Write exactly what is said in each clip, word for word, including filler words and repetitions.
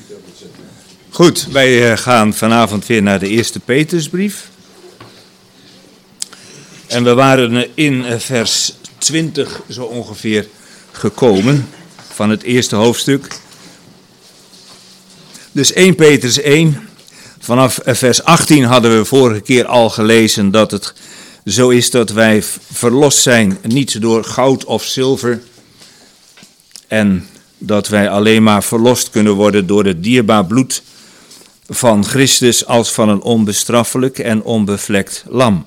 Goed, wij gaan vanavond weer naar de eerste Petrusbrief. En we waren in vers twintig zo ongeveer gekomen van het eerste hoofdstuk. Dus eerste Petrus één, vanaf vers achttien hadden we vorige keer al gelezen dat het zo is dat wij verlost zijn, niet door goud of zilver. En dat wij alleen maar verlost kunnen worden door het dierbaar bloed van Christus als van een onbestraffelijk en onbevlekt lam.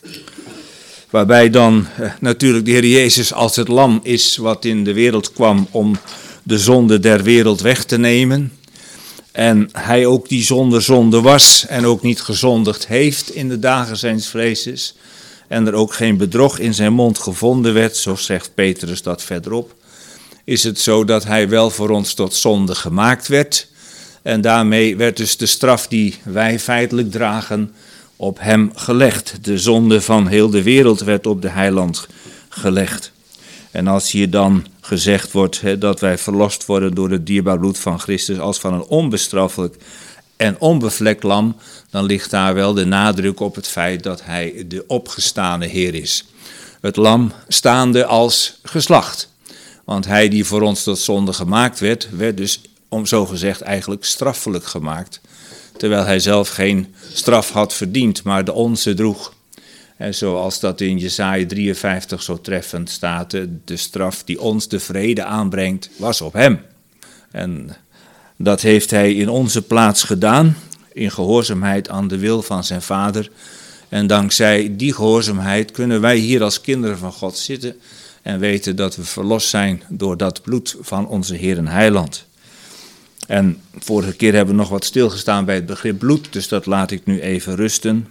Waarbij dan eh, natuurlijk de Heer Jezus als het lam is wat in de wereld kwam om de zonde der wereld weg te nemen. En hij ook die zonder zonde was en ook niet gezondigd heeft in de dagen zijns vreezes. En er ook geen bedrog in zijn mond gevonden werd, zo zegt Petrus dat verderop. Is het zo dat hij wel voor ons tot zonde gemaakt werd. En daarmee werd dus de straf die wij feitelijk dragen op hem gelegd. De zonde van heel de wereld werd op de heiland gelegd. En als hier dan gezegd wordt he, dat wij verlost worden door het dierbaar bloed van Christus als van een onbestraffelijk en onbevlekt lam, dan ligt daar wel de nadruk op het feit dat hij de opgestane Heer is. Het lam staande als geslacht. Want hij die voor ons tot zonde gemaakt werd, werd dus, om zo gezegd, eigenlijk straffelijk gemaakt. Terwijl hij zelf geen straf had verdiend, maar de onze droeg. En zoals dat in Jesaja drieënvijftig zo treffend staat, de straf die ons de vrede aanbrengt, was op hem. En dat heeft hij in onze plaats gedaan, in gehoorzaamheid aan de wil van zijn Vader. En dankzij die gehoorzaamheid kunnen wij hier als kinderen van God zitten en weten dat we verlost zijn door dat bloed van onze Heer en Heiland. En vorige keer hebben we nog wat stilgestaan bij het begrip bloed, dus dat laat ik nu even rusten.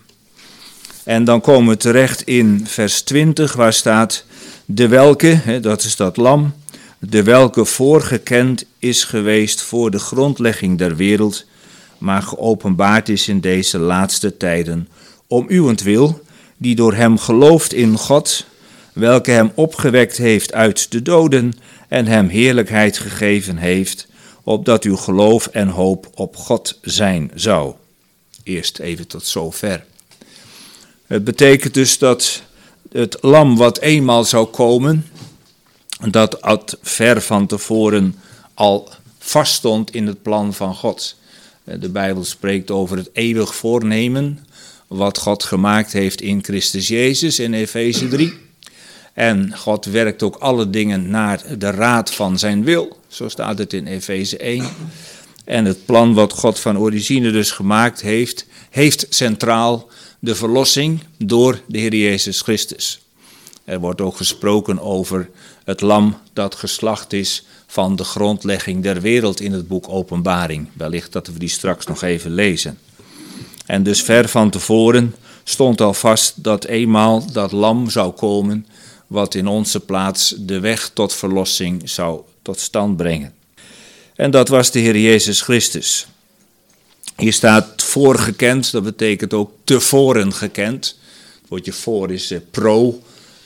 En dan komen we terecht in vers twintig, waar staat, de welke, hè, dat is dat lam, de welke voorgekend is geweest voor de grondlegging der wereld, maar geopenbaard is in deze laatste tijden, om uwentwil, die door hem gelooft in God, welke hem opgewekt heeft uit de doden en hem heerlijkheid gegeven heeft, opdat uw geloof en hoop op God zijn zou. Eerst even tot zover. Het betekent dus dat het lam wat eenmaal zou komen, dat het ver van tevoren al vaststond in het plan van God. De Bijbel spreekt over het eeuwig voornemen, wat God gemaakt heeft in Christus Jezus in Efeze drie. En God werkt ook alle dingen naar de raad van zijn wil, zo staat het in Efeze één. En het plan wat God van origine dus gemaakt heeft, heeft centraal de verlossing door de Heer Jezus Christus. Er wordt ook gesproken over het lam dat geslacht is van de grondlegging der wereld in het boek Openbaring. Wellicht dat we die straks nog even lezen. En dus ver van tevoren stond al vast dat eenmaal dat lam zou komen, wat in onze plaats de weg tot verlossing zou tot stand brengen. En dat was de Heer Jezus Christus. Hier staat voorgekend, dat betekent ook tevoren gekend. Het woordje voor is pro,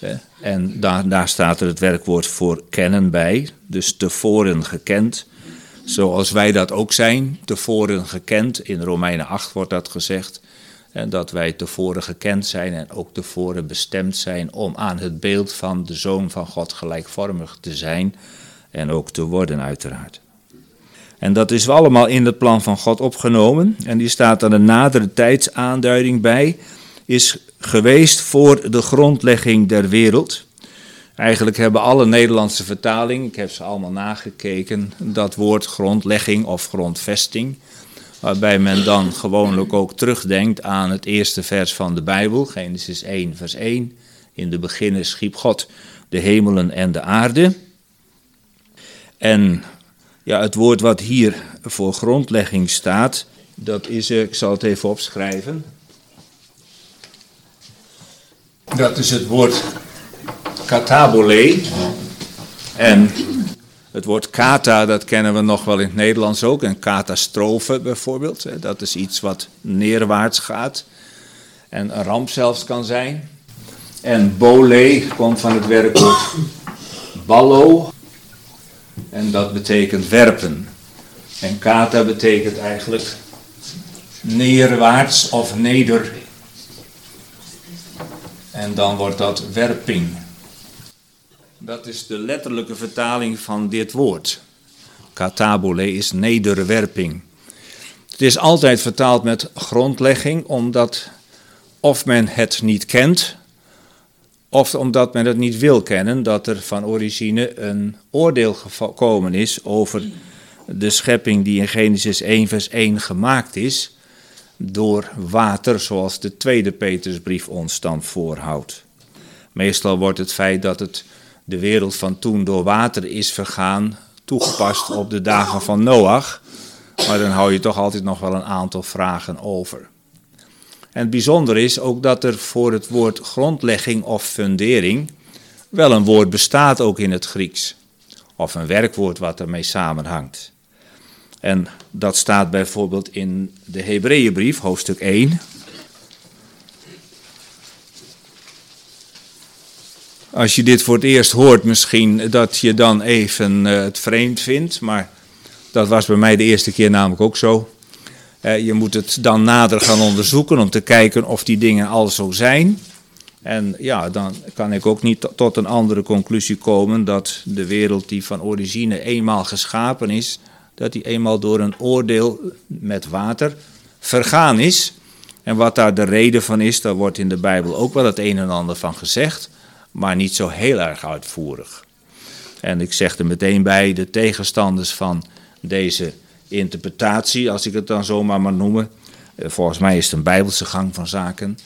en daar, daar staat er het werkwoord voor kennen bij, dus tevoren gekend. Zoals wij dat ook zijn, tevoren gekend, in Romeinen acht wordt dat gezegd. En dat wij tevoren gekend zijn en ook tevoren bestemd zijn om aan het beeld van de Zoon van God gelijkvormig te zijn en ook te worden uiteraard. En dat is allemaal in het plan van God opgenomen en die staat aan een nadere tijdsaanduiding bij, is geweest voor de grondlegging der wereld. Eigenlijk hebben alle Nederlandse vertalingen, ik heb ze allemaal nagekeken, dat woord grondlegging of grondvesting, waarbij men dan gewoonlijk ook terugdenkt aan het eerste vers van de Bijbel, Genesis één vers één. In de beginnen schiep God de hemelen en de aarde. En ja, het woord wat hier voor grondlegging staat, dat is, ik zal het even opschrijven. Dat is het woord katabole. En het woord kata, dat kennen we nog wel in het Nederlands ook. En katastrofe bijvoorbeeld. Dat is iets wat neerwaarts gaat. En een ramp zelfs kan zijn. En bole komt van het werkwoord ballo. En dat betekent werpen. En kata betekent eigenlijk neerwaarts of neder. En dan wordt dat werping. Dat is de letterlijke vertaling van dit woord. Katabole is nederwerping. Het is altijd vertaald met grondlegging, omdat of men het niet kent, of omdat men het niet wil kennen, dat er van origine een oordeel gekomen is over de schepping die in Genesis één vers één gemaakt is, door water, zoals de tweede Petrusbrief ons dan voorhoudt. Meestal wordt het feit dat het de wereld van toen door water is vergaan, toegepast op de dagen van Noach, maar dan hou je toch altijd nog wel een aantal vragen over. En het bijzondere is ook dat er voor het woord grondlegging of fundering wel een woord bestaat ook in het Grieks, of een werkwoord wat ermee samenhangt. En dat staat bijvoorbeeld in de Hebreeënbrief, hoofdstuk één. Als je dit voor het eerst hoort, misschien dat je dan even uh, het vreemd vindt, maar dat was bij mij de eerste keer namelijk ook zo. Uh, je moet het dan nader gaan onderzoeken om te kijken of die dingen al zo zijn. En ja, dan kan ik ook niet tot een andere conclusie komen dat de wereld die van origine eenmaal geschapen is, dat die eenmaal door een oordeel met water vergaan is. En wat daar de reden van is, daar wordt in de Bijbel ook wel het een en ander van gezegd, maar niet zo heel erg uitvoerig. En ik zeg er meteen bij, de tegenstanders van deze interpretatie, als ik het dan zomaar maar noemen, volgens mij is het een Bijbelse gang van zaken,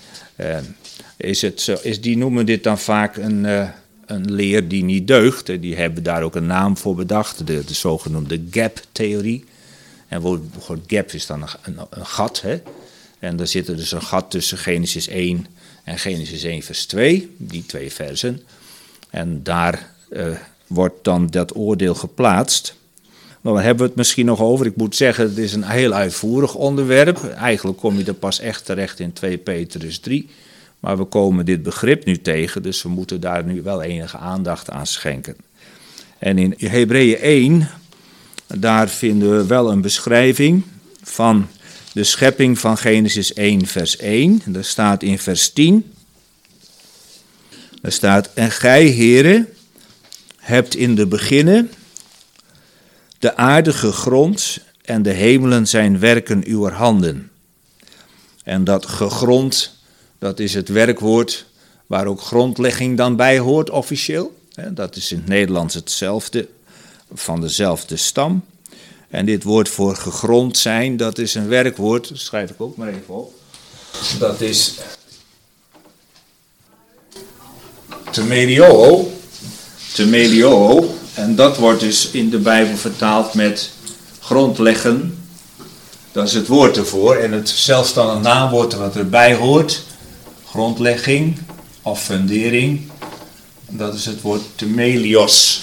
is het zo, is, die noemen dit dan vaak een, een leer die niet deugt. Die hebben daar ook een naam voor bedacht, de, de zogenoemde gap-theorie. En woord gap is dan een, een, een gat, hè? En daar zit er dus een gat tussen Genesis één en Genesis één vers twee, die twee versen. En daar uh, wordt dan dat oordeel geplaatst. Maar waar hebben we het misschien nog over? Ik moet zeggen, het is een heel uitvoerig onderwerp. Eigenlijk kom je er pas echt terecht in twee Petrus drie. Maar we komen dit begrip nu tegen, dus we moeten daar nu wel enige aandacht aan schenken. En in Hebreeën één, daar vinden we wel een beschrijving van de schepping van Genesis één vers één. Daar staat in vers tien, daar staat: en gij, Heere, hebt in de beginne de aarde gegrond en de hemelen zijn werken uwer handen. En dat gegrond, dat is het werkwoord waar ook grondlegging dan bij hoort officieel. Dat is in het Nederlands hetzelfde, van dezelfde stam. En dit woord voor gegrond zijn, dat is een werkwoord, dat schrijf ik ook maar even op. Dat is temelio, temelio. En dat wordt dus in de Bijbel vertaald met grondleggen. Dat is het woord ervoor. En het zelfstandig naamwoord wat erbij hoort, grondlegging of fundering, dat is het woord temelios.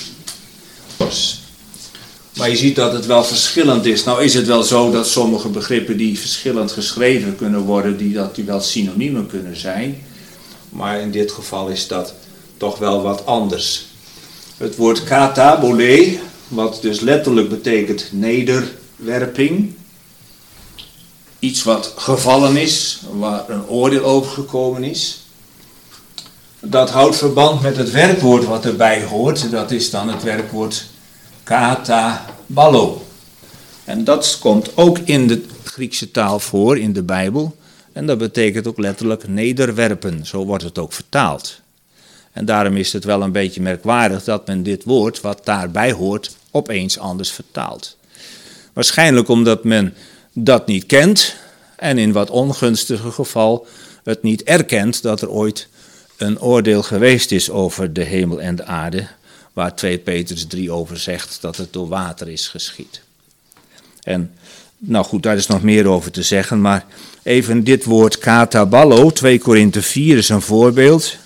Maar je ziet dat het wel verschillend is. Nou is het wel zo dat sommige begrippen die verschillend geschreven kunnen worden, die, dat die wel synoniemen kunnen zijn. Maar in dit geval is dat toch wel wat anders. Het woord katabole, wat dus letterlijk betekent nederwerping. Iets wat gevallen is, waar een oordeel over gekomen is. Dat houdt verband met het werkwoord wat erbij hoort. Dat is dan het werkwoord kataballo. En dat komt ook in de Griekse taal voor, in de Bijbel. En dat betekent ook letterlijk nederwerpen. Zo wordt het ook vertaald. En daarom is het wel een beetje merkwaardig dat men dit woord, wat daarbij hoort, opeens anders vertaalt. Waarschijnlijk omdat men dat niet kent en in wat ongunstiger geval het niet erkent dat er ooit een oordeel geweest is over de hemel en de aarde, waar twee Petrus drie over zegt dat het door water is geschied. En nou goed, daar is nog meer over te zeggen, maar even dit woord kataballo, twee Korinthe vier is een voorbeeld.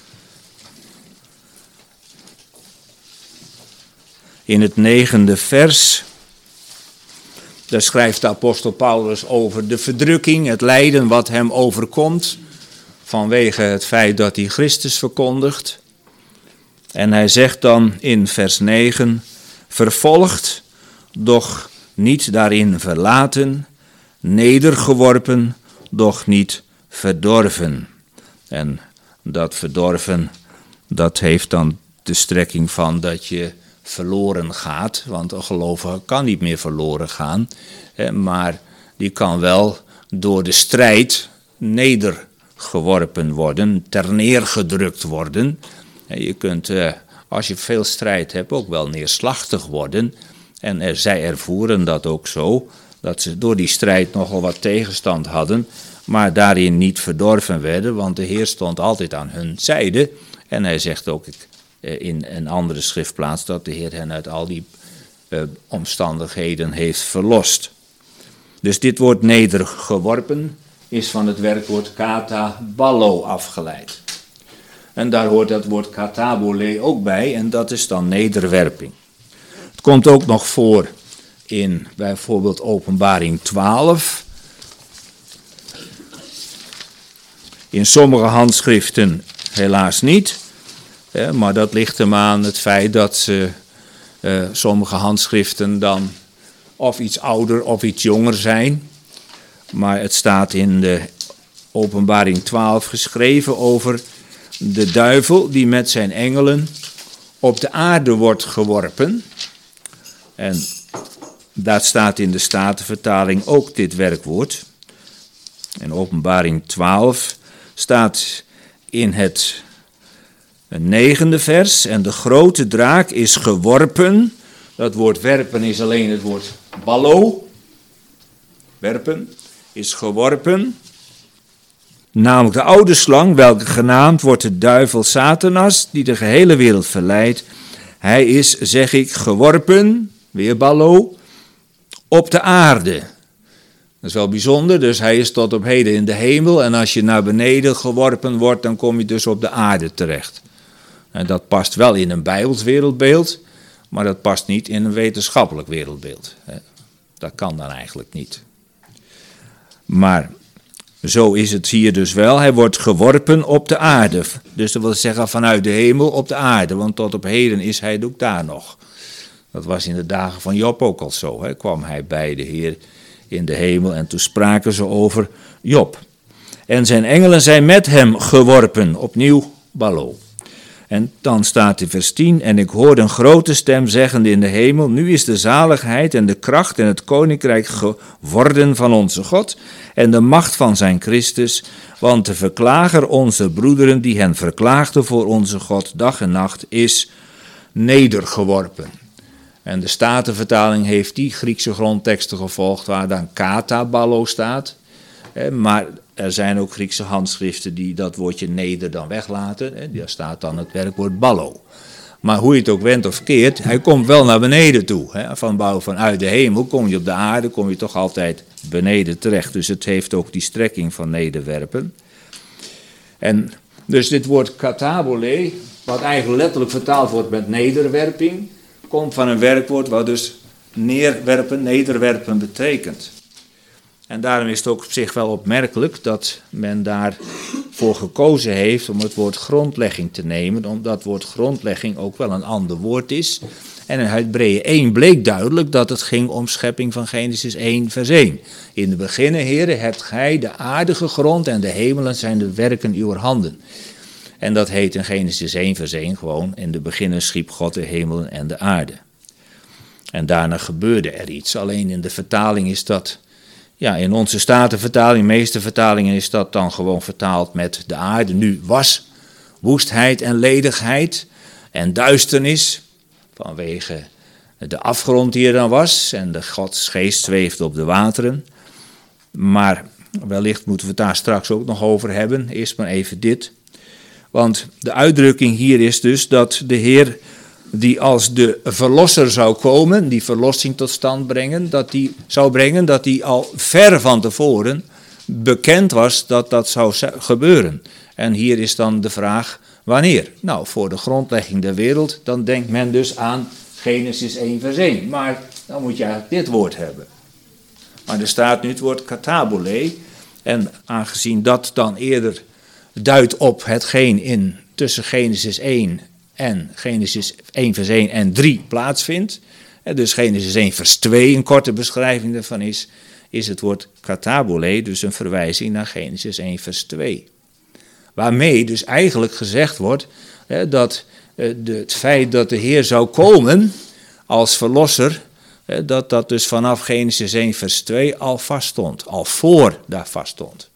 In het negende vers, daar schrijft de apostel Paulus over de verdrukking, het lijden wat hem overkomt, vanwege het feit dat hij Christus verkondigt. En hij zegt dan in vers negen, vervolgd, doch niet daarin verlaten, nedergeworpen, doch niet verdorven. En dat verdorven, dat heeft dan de strekking van dat je verloren gaat, want een gelovige kan niet meer verloren gaan, maar die kan wel door de strijd nedergeworpen worden, terneergedrukt worden. Je kunt, als je veel strijd hebt, ook wel neerslachtig worden. En er, zij ervoeren dat ook zo, dat ze door die strijd nogal wat tegenstand hadden, maar daarin niet verdorven werden, want de Heer stond altijd aan hun zijde. En hij zegt ook in een andere schriftplaats dat de Heer hen uit al die uh, omstandigheden heeft verlost. Dus dit woord nedergeworpen is van het werkwoord kataballo afgeleid. En daar hoort dat woord katabole ook bij en dat is dan nederwerping. Het komt ook nog voor in bijvoorbeeld Openbaring twaalf. In sommige handschriften helaas niet, hè, maar dat ligt hem aan het feit dat ze, uh, sommige handschriften dan of iets ouder of iets jonger zijn. Maar het staat in de Openbaring twaalf geschreven over de duivel die met zijn engelen op de aarde wordt geworpen. En daar staat in de Statenvertaling ook dit werkwoord. In Openbaring twaalf staat in het negende vers, en de grote draak is geworpen. Dat woord werpen is alleen het woord ballo. Werpen is geworpen. Namelijk de oude slang, welke genaamd wordt de duivel Satanas, die de gehele wereld verleidt. Hij is, zeg ik, geworpen, weer ballo, op de aarde. Dat is wel bijzonder, dus hij is tot op heden in de hemel. En als je naar beneden geworpen wordt, dan kom je dus op de aarde terecht. En dat past wel in een Bijbels wereldbeeld, maar dat past niet in een wetenschappelijk wereldbeeld. Dat kan dan eigenlijk niet. Maar zo is het hier dus wel. Hij wordt geworpen op de aarde. Dus dat wil zeggen vanuit de hemel op de aarde, want tot op heden is hij ook daar nog. Dat was in de dagen van Job ook al zo. Hè. Kwam hij bij de Heer in de hemel en toen spraken ze over Job. En zijn engelen zijn met hem geworpen, opnieuw ballo. En dan staat in vers tien, en ik hoorde een grote stem zeggende in de hemel, nu is de zaligheid en de kracht en het koninkrijk geworden van onze God en de macht van zijn Christus, want de verklager onze broederen die hen verklaagden voor onze God dag en nacht is nedergeworpen. En de Statenvertaling heeft die Griekse grondteksten gevolgd waar dan kataballo staat, maar er zijn ook Griekse handschriften die dat woordje neder dan weglaten. Hè. Daar staat dan het werkwoord ballo. Maar hoe je het ook wendt of keert, hij komt wel naar beneden toe. Hè. Van bouw vanuit de hemel kom je op de aarde, kom je toch altijd beneden terecht. Dus het heeft ook die strekking van nederwerpen. En dus dit woord katabole, wat eigenlijk letterlijk vertaald wordt met nederwerping, komt van een werkwoord wat dus neerwerpen, nederwerpen betekent. En daarom is het ook op zich wel opmerkelijk dat men daarvoor gekozen heeft om het woord grondlegging te nemen, omdat het woord grondlegging ook wel een ander woord is. En in Hebreeën één bleek duidelijk dat het ging om schepping van Genesis één vers één. In de beginnen, Heere, hebt gij de aarde gegrond en de hemelen zijn de werken uw handen. En dat heet in Genesis één vers één gewoon, in de beginnen schiep God de hemelen en de aarde. En daarna gebeurde er iets, alleen in de vertaling is dat... Ja, in onze Statenvertaling, de meeste vertalingen is dat dan gewoon vertaald met de aarde. Nu was woestheid en ledigheid en duisternis vanwege de afgrond die er dan was. En de Gods geest zweefde op de wateren. Maar wellicht moeten we het daar straks ook nog over hebben. Eerst maar even dit. Want de uitdrukking hier is dus dat de Heer die als de verlosser zou komen, die verlossing tot stand brengen, dat die zou brengen, dat die al ver van tevoren bekend was dat dat zou gebeuren. En hier is dan de vraag, wanneer? Nou, voor de grondlegging der wereld, dan denkt men dus aan Genesis één vers één. Maar dan moet je eigenlijk dit woord hebben. Maar er staat nu het woord katabole, en aangezien dat dan eerder duidt op hetgeen in tussen Genesis één en Genesis één vers één en drie plaatsvindt, Dus Genesis één vers twee, een korte beschrijving daarvan is, is het woord katabole, dus een verwijzing naar Genesis één vers twee. Waarmee dus eigenlijk gezegd wordt dat het feit dat de Heer zou komen als verlosser, dat dat dus vanaf Genesis één vers twee al vaststond, al voor daar vaststond.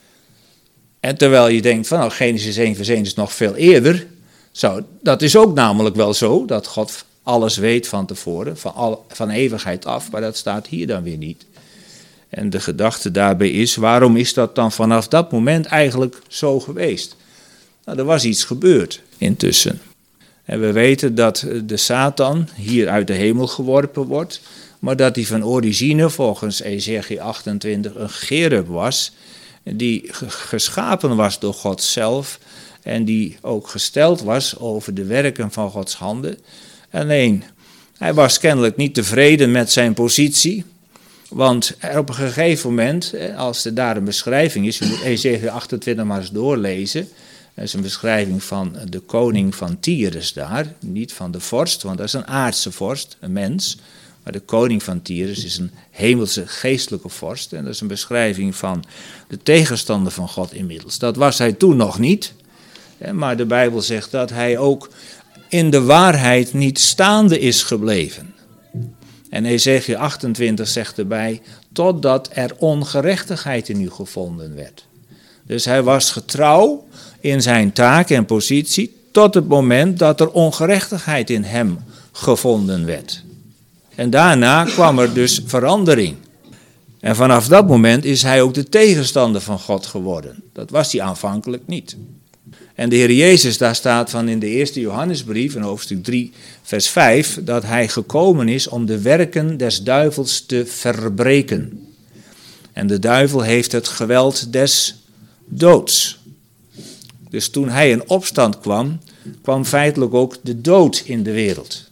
En terwijl je denkt van nou, Genesis één vers één is nog veel eerder, zo, dat is ook namelijk wel zo, dat God alles weet van tevoren, van, al, van eeuwigheid af, maar dat staat hier dan weer niet. En de gedachte daarbij is, waarom is dat dan vanaf dat moment eigenlijk zo geweest? Nou, er was iets gebeurd intussen. En we weten dat de Satan hier uit de hemel geworpen wordt, maar dat hij van origine volgens Ezechiël achtentwintig een cherub was, die geschapen was door God zelf en die ook gesteld was over de werken van Gods handen. Alleen, hij was kennelijk niet tevreden met zijn positie, want op een gegeven moment, als er daar een beschrijving is, je moet Ezechiël achtentwintig maar eens doorlezen, dat is een beschrijving van de koning van Tyrus daar, niet van de vorst, want dat is een aardse vorst, een mens. Maar de koning van Tyrus is een hemelse geestelijke vorst en dat is een beschrijving van de tegenstander van God inmiddels. Dat was hij toen nog niet, maar de Bijbel zegt dat hij ook in de waarheid niet staande is gebleven. En Ezechiël achtentwintig zegt erbij, totdat er ongerechtigheid in u gevonden werd. Dus hij was getrouw in zijn taak en positie tot het moment dat er ongerechtigheid in hem gevonden werd. En daarna kwam er dus verandering. En vanaf dat moment is hij ook de tegenstander van God geworden. Dat was hij aanvankelijk niet. En de Heer Jezus, daar staat van in de eerste Johannesbrief, in hoofdstuk drie, vers vijf, dat hij gekomen is om de werken des duivels te verbreken. En de duivel heeft het geweld des doods. Dus toen hij in opstand kwam, kwam feitelijk ook de dood in de wereld.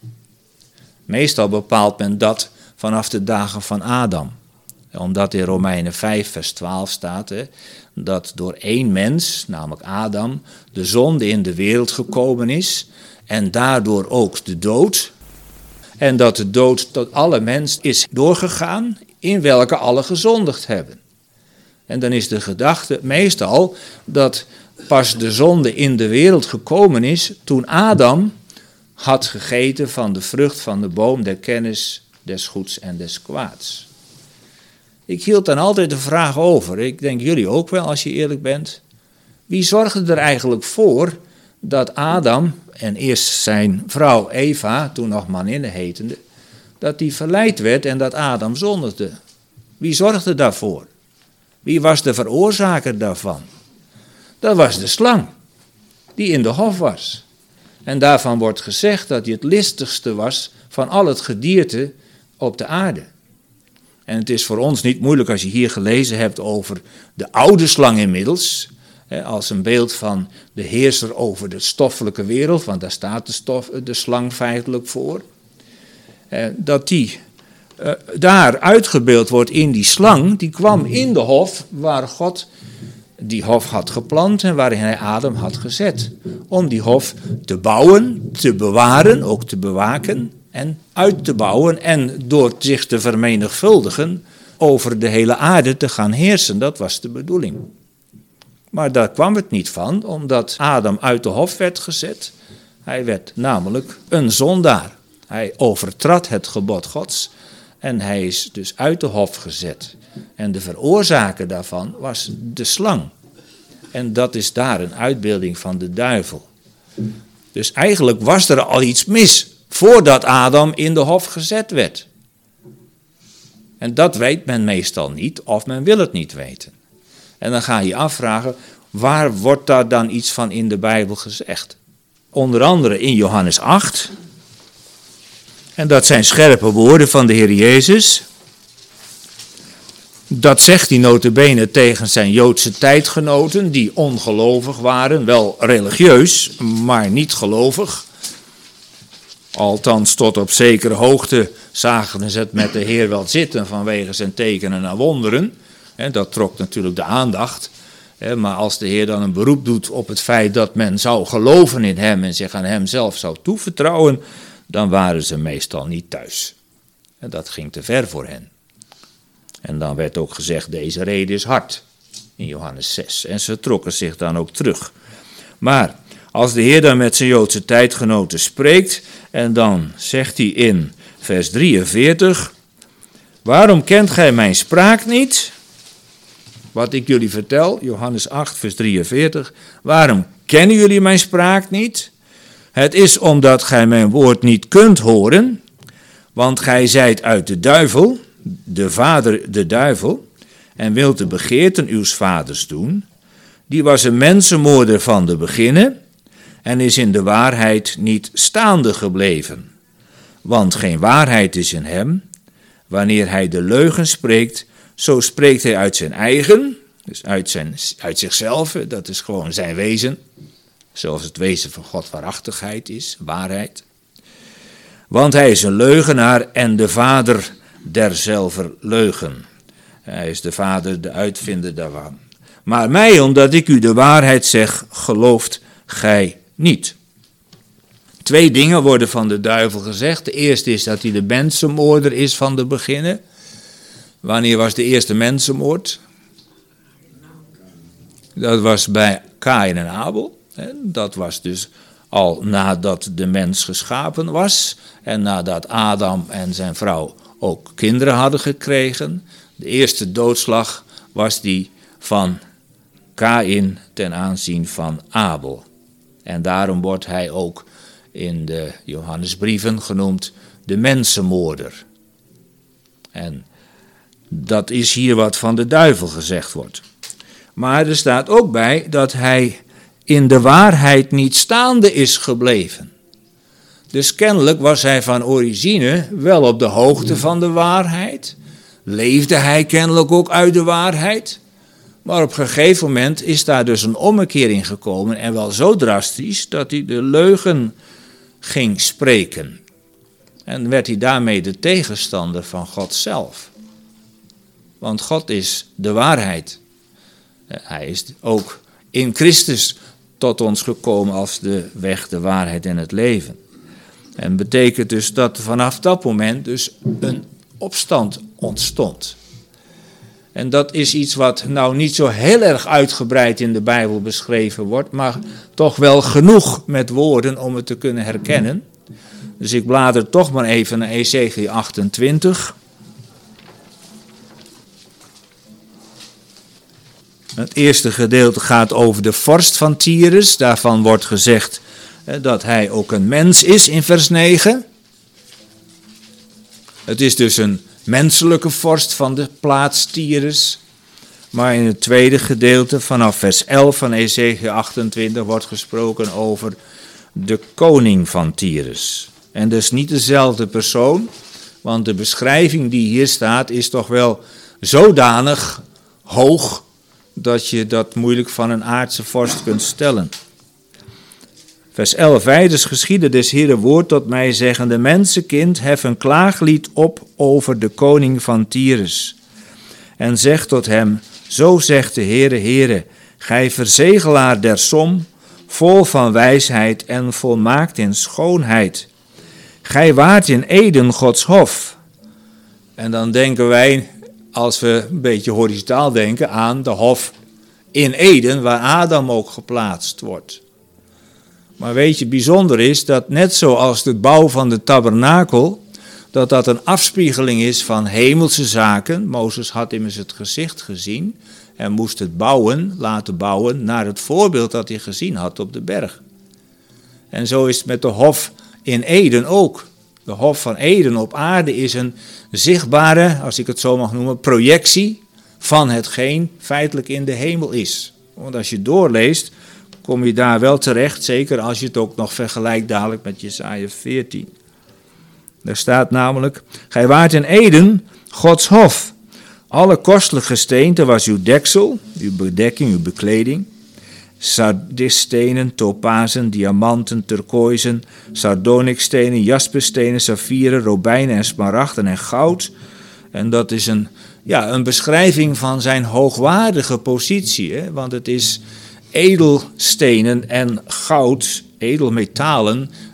Meestal bepaalt men dat vanaf de dagen van Adam. Omdat in Romeinen vijf vers twaalf staat, hè, dat door één mens, namelijk Adam, de zonde in de wereld gekomen is en daardoor ook de dood. En dat de dood tot alle mensen is doorgegaan in welke alle gezondigd hebben. En dan is de gedachte meestal dat pas de zonde in de wereld gekomen is toen Adam had gegeten van de vrucht van de boom der kennis des goeds en des kwaads. Ik hield dan altijd de vraag over, ik denk jullie ook wel als je eerlijk bent. Wie zorgde er eigenlijk voor dat Adam en eerst zijn vrouw Eva, toen nog maninne hetende, dat die verleid werd en dat Adam zondigde? Wie zorgde daarvoor? Wie was de veroorzaker daarvan? Dat was de slang, die in de hof was. En daarvan wordt gezegd dat hij het listigste was van al het gedierte op de aarde. En het is voor ons niet moeilijk als je hier gelezen hebt over de oude slang inmiddels, hè, als een beeld van de heerser over de stoffelijke wereld, want daar staat de, stof, de slang feitelijk voor, eh, dat die eh, daar uitgebeeld wordt in die slang, die kwam in de hof waar God die hof had geplant en waarin hij Adam had gezet. Om die hof te bouwen, te bewaren, ook te bewaken en uit te bouwen en door zich te vermenigvuldigen over de hele aarde te gaan heersen. Dat was de bedoeling. Maar daar kwam het niet van, omdat Adam uit de hof werd gezet. Hij werd namelijk een zondaar. Hij overtrad het gebod Gods en hij is dus uit de hof gezet. En de veroorzaker daarvan was de slang. En dat is daar een uitbeelding van de duivel. Dus eigenlijk was er al iets mis voordat Adam in de hof gezet werd. En dat weet men meestal niet of men wil het niet weten. En dan ga je afvragen, waar wordt daar dan iets van in de Bijbel gezegd? Onder andere in Johannes acht. En dat zijn scherpe woorden van de Heer Jezus. Dat zegt hij nota bene tegen zijn Joodse tijdgenoten, die ongelovig waren, wel religieus, maar niet gelovig. Althans, tot op zekere hoogte zagen ze het met de Heer wel zitten vanwege zijn tekenen en wonderen. Dat trok natuurlijk de aandacht. Maar als de Heer dan een beroep doet op het feit dat men zou geloven in hem en zich aan hem zelf zou toevertrouwen, dan waren ze meestal niet thuis. En dat ging te ver voor hen. En dan werd ook gezegd, deze rede is hard, in Johannes zes. En ze trokken zich dan ook terug. Maar als de Heer dan met zijn Joodse tijdgenoten spreekt, en dan zegt hij in vers drieënveertig, waarom kent gij mijn spraak niet? Wat ik jullie vertel, Johannes acht, vers drieënveertig, waarom kennen jullie mijn spraak niet? Het is omdat gij mijn woord niet kunt horen, want gij zijt uit de duivel, de vader de duivel, en wilt de begeerten uws vaders doen. Die was een mensenmoorder van de beginnen en is in de waarheid niet staande gebleven. Want geen waarheid is in hem. Wanneer hij de leugen spreekt, zo spreekt hij uit zijn eigen, dus uit, zijn, uit zichzelf, dat is gewoon zijn wezen. Zoals het wezen van God waarachtigheid is, waarheid. Want hij is een leugenaar en de vader derzelver leugen. Hij is de vader, de uitvinder daarvan. Maar mij, omdat ik u de waarheid zeg, gelooft gij niet. Twee dingen worden van de duivel gezegd. De eerste is dat hij de mensenmoorder is van de beginnen. Wanneer was de eerste mensenmoord? Dat was bij Kaïn en Abel. Dat was dus al nadat de mens geschapen was. En nadat Adam en zijn vrouw ook kinderen hadden gekregen. De eerste doodslag was die van Kaïn ten aanzien van Abel. En daarom wordt hij ook in de Johannesbrieven genoemd de mensenmoorder. En dat is hier wat van de duivel gezegd wordt. Maar er staat ook bij dat hij in de waarheid niet staande is gebleven. Dus kennelijk was hij van origine wel op de hoogte van de waarheid. Leefde hij kennelijk ook uit de waarheid. Maar op een gegeven moment is daar dus een ommekeering gekomen. En wel zo drastisch dat hij de leugen ging spreken. En werd hij daarmee de tegenstander van God zelf. Want God is de waarheid. Hij is ook in Christus tot ons gekomen als de weg, de waarheid en het leven. En betekent dus dat vanaf dat moment dus een opstand ontstond. En dat is iets wat nou niet zo heel erg uitgebreid in de Bijbel beschreven wordt, maar toch wel genoeg met woorden om het te kunnen herkennen. Dus ik blader toch maar even naar Ezechiël achtentwintig. Het eerste gedeelte gaat over de vorst van Tyrus. Daarvan wordt gezegd dat hij ook een mens is in vers negen. Het is dus een menselijke vorst van de plaats Tyrus. Maar in het tweede gedeelte vanaf vers elf van Ezechiël achtentwintig wordt gesproken over de koning van Tyrus. En dus niet dezelfde persoon, want de beschrijving die hier staat is toch wel zodanig hoog dat je dat moeilijk van een aardse vorst kunt stellen. Vers elf, wijders geschiedde des Heeren woord tot mij zeggende, mensenkind, hef een klaaglied op over de koning van Tyrus. En zeg tot hem, zo zegt de Heere, Heere, gij verzegelaar der som, vol van wijsheid en volmaakt in schoonheid. Gij waart in Eden Gods hof. En dan denken wij, als we een beetje horizontaal denken, aan de hof in Eden, waar Adam ook geplaatst wordt. Maar weet je, bijzonder is dat net zoals de bouw van de tabernakel, dat dat een afspiegeling is van hemelse zaken. Mozes had immers het gezicht gezien en moest het bouwen, laten bouwen, naar het voorbeeld dat hij gezien had op de berg. En zo is het met de hof in Eden ook. De hof van Eden op aarde is een zichtbare, als ik het zo mag noemen, projectie van hetgeen feitelijk in de hemel is. Want als je doorleest, kom je daar wel terecht, zeker als je het ook nog vergelijkt dadelijk met Jesaja veertien. Daar staat namelijk, gij waart in Eden, Gods hof. Alle kostelijke gesteente was uw deksel, uw bedekking, uw bekleding. Sardisstenen, topazen, diamanten, turkooizen, sardonikstenen, jasperstenen, saffieren, robijnen en smaragden en goud. En dat is een, ja, een beschrijving van zijn hoogwaardige positie, hè? Want het is edelstenen en goud, edelmetalen,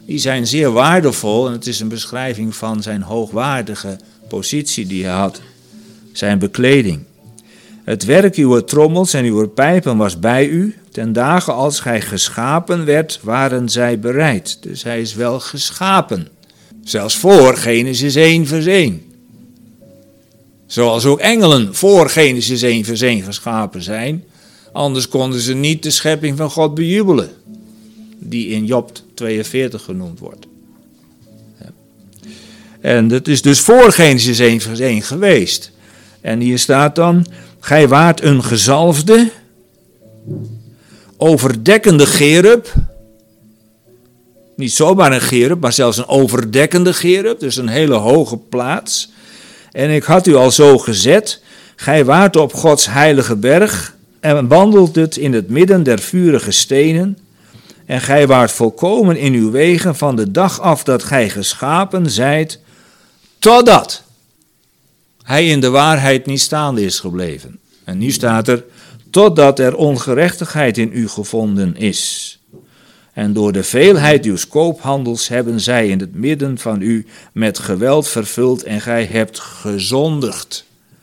die zijn zeer waardevol en het is een beschrijving van zijn hoogwaardige positie die hij had, zijn bekleding. Het werk uw trommels en uw pijpen was bij u, ten dagen als gij geschapen werd, waren zij bereid. Dus hij is wel geschapen, zelfs voor Genesis één vers één. Zoals ook engelen voor Genesis één vers één geschapen zijn, anders konden ze niet de schepping van God bejubelen, die in Job tweeënveertig genoemd wordt. En dat is dus voor Genesis één vers één geweest. En hier staat dan, gij waart een gezalfde, overdekkende cherub. Niet zomaar een cherub, maar zelfs een overdekkende cherub, dus een hele hoge plaats. En ik had u al zo gezet, gij waart op Gods heilige berg en wandeldet in het midden der vurige stenen. En gij waart volkomen in uw wegen van de dag af dat gij geschapen zijt, totdat hij in de waarheid niet staande is gebleven. En nu staat er, totdat er ongerechtigheid in u gevonden is. En door de veelheid uws koophandels hebben zij in het midden van u met geweld vervuld en gij hebt gezondigd.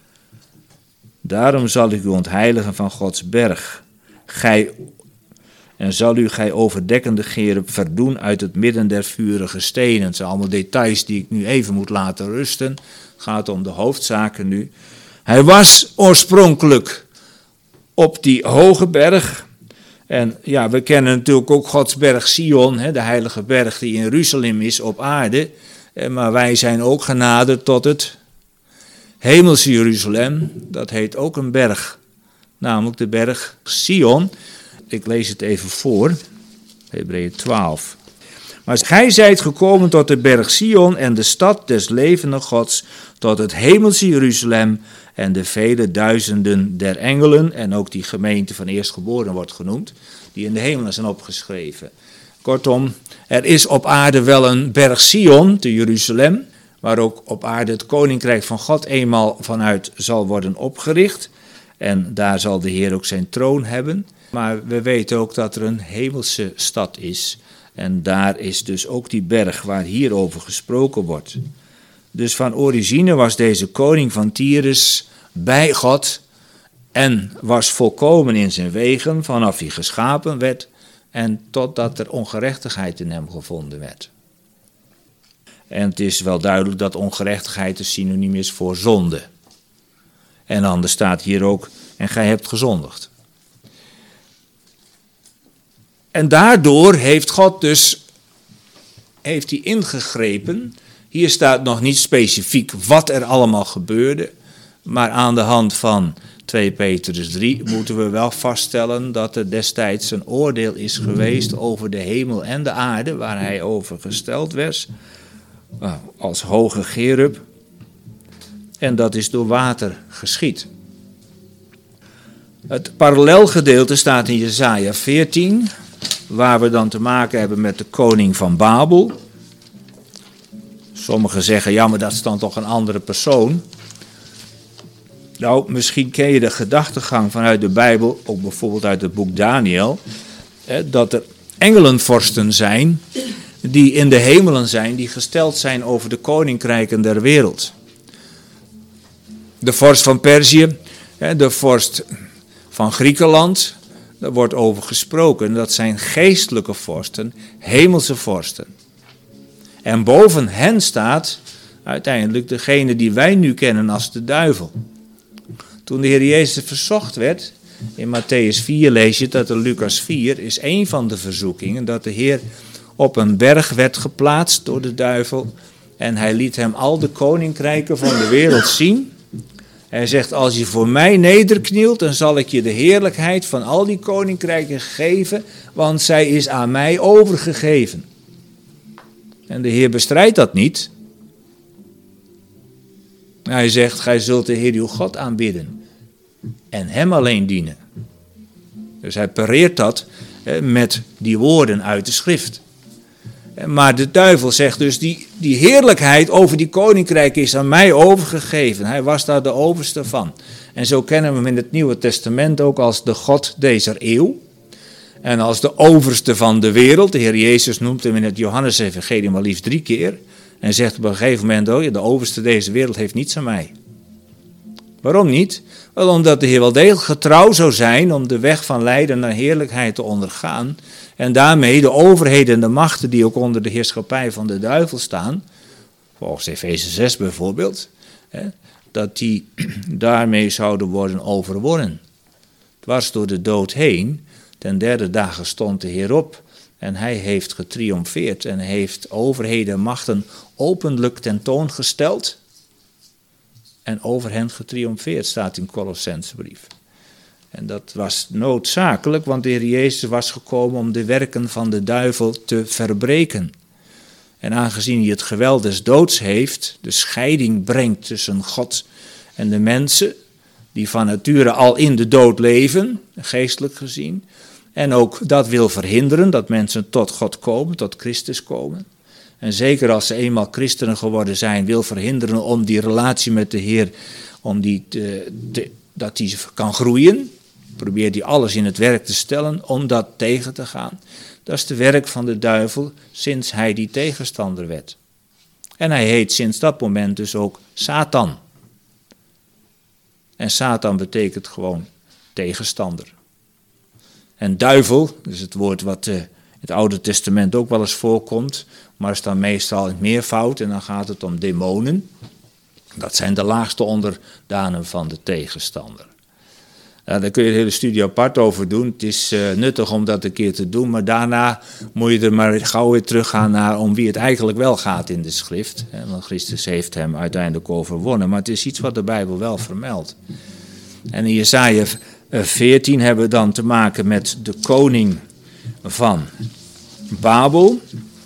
Daarom zal ik u ontheiligen van Gods berg. Gij, en zal u gij overdekkende cherub verdoen uit het midden der vurige stenen. Het zijn allemaal details die ik nu even moet laten rusten. Het gaat om de hoofdzaken nu. Hij was oorspronkelijk op die hoge berg. En ja, we kennen natuurlijk ook Gods berg Sion, hè, de heilige berg die in Jeruzalem is op aarde. Maar wij zijn ook genaderd tot het hemelse Jeruzalem. Dat heet ook een berg, namelijk de berg Sion. Ik lees het even voor, Hebreeën twaalf. Maar gij zijt gekomen tot de berg Sion en de stad des levenden Gods, tot het hemelse Jeruzalem en de vele duizenden der engelen, en ook die gemeente van eerstgeboren wordt genoemd, die in de hemelen zijn opgeschreven. Kortom, er is op aarde wel een berg Sion, te Jeruzalem, waar ook op aarde het koninkrijk van God eenmaal vanuit zal worden opgericht. En daar zal de Heer ook zijn troon hebben. Maar we weten ook dat er een hemelse stad is. En daar is dus ook die berg waar hierover gesproken wordt. Dus van origine was deze koning van Tyrus bij God en was volkomen in zijn wegen vanaf hij geschapen werd en totdat er ongerechtigheid in hem gevonden werd. En het is wel duidelijk dat ongerechtigheid een synoniem is voor zonde. En anders staat hier ook, en gij hebt gezondigd. En daardoor heeft God dus, heeft hij ingegrepen. Hier staat nog niet specifiek wat er allemaal gebeurde, maar aan de hand van twee Petrus drie moeten we wel vaststellen dat er destijds een oordeel is geweest over de hemel en de aarde, waar hij over gesteld werd, als hoge cherub. En dat is door water geschied. Het parallelgedeelte staat in Jesaja veertien, waar we dan te maken hebben met de koning van Babel. Sommigen zeggen, ja, maar dat is dan toch een andere persoon. Nou, misschien ken je de gedachtegang vanuit de Bijbel, ook bijvoorbeeld uit het boek Daniel, dat er engelenvorsten zijn die in de hemelen zijn, die gesteld zijn over de koninkrijken der wereld. De vorst van Perzië, de vorst van Griekenland, daar wordt over gesproken. Dat zijn geestelijke vorsten, hemelse vorsten. En boven hen staat uiteindelijk degene die wij nu kennen als de duivel. Toen de Heer Jezus verzocht werd, in Matthäus vier lees je dat in Lucas vier is een van de verzoekingen, dat de Heer op een berg werd geplaatst door de duivel en hij liet hem al de koninkrijken van de wereld zien. Hij zegt, als je voor mij nederknielt, dan zal ik je de heerlijkheid van al die koninkrijken geven, want zij is aan mij overgegeven. En de Heer bestrijdt dat niet. Hij zegt, gij zult de Heer uw God aanbidden en hem alleen dienen. Dus hij pareert dat met die woorden uit de schrift. Maar de duivel zegt dus, die, die heerlijkheid over die koninkrijk is aan mij overgegeven. Hij was daar de overste van. En zo kennen we hem in het Nieuwe Testament ook als de God dezer eeuw. En als de overste van de wereld, de Heer Jezus noemt hem in het Johannes-evangelie maar liefst drie keer. En zegt op een gegeven moment, oh, de overste deze wereld heeft niets aan mij. Waarom niet? Wel, omdat de Heer wel degelijk getrouw zou zijn om de weg van lijden naar heerlijkheid te ondergaan. En daarmee de overheden en de machten die ook onder de heerschappij van de duivel staan, volgens Efeze zes bijvoorbeeld, hè, dat die daarmee zouden worden overwonnen. Dwars door de dood heen, ten derde dagen stond de Heer op en hij heeft getriomfeerd en heeft overheden en machten openlijk tentoongesteld en over hen getriomfeerd, staat in Colossensebrief. En dat was noodzakelijk, want de Heer Jezus was gekomen om de werken van de duivel te verbreken. En aangezien hij het geweld des doods heeft, de scheiding brengt tussen God en de mensen, die van nature al in de dood leven, geestelijk gezien, en ook dat wil verhinderen, dat mensen tot God komen, tot Christus komen. En zeker als ze eenmaal christenen geworden zijn, wil verhinderen om die relatie met de Heer, om die te, te, dat die kan groeien. Probeert die alles in het werk te stellen om dat tegen te gaan. Dat is het werk van de duivel sinds hij die tegenstander werd. En hij heet sinds dat moment dus ook Satan. En Satan betekent gewoon tegenstander. En duivel, dus het woord wat in het Oude Testament ook wel eens voorkomt, maar is dan meestal in het meervoud en dan gaat het om demonen. Dat zijn de laagste onderdanen van de tegenstander. Nou, daar kun je de hele studie apart over doen. Het is uh, nuttig om dat een keer te doen, maar daarna moet je er maar gauw weer teruggaan naar om wie het eigenlijk wel gaat in de schrift. Hè, want Christus heeft hem uiteindelijk overwonnen, maar het is iets wat de Bijbel wel vermeldt. En in Jesaja veertien hebben we dan te maken met de koning van Babel.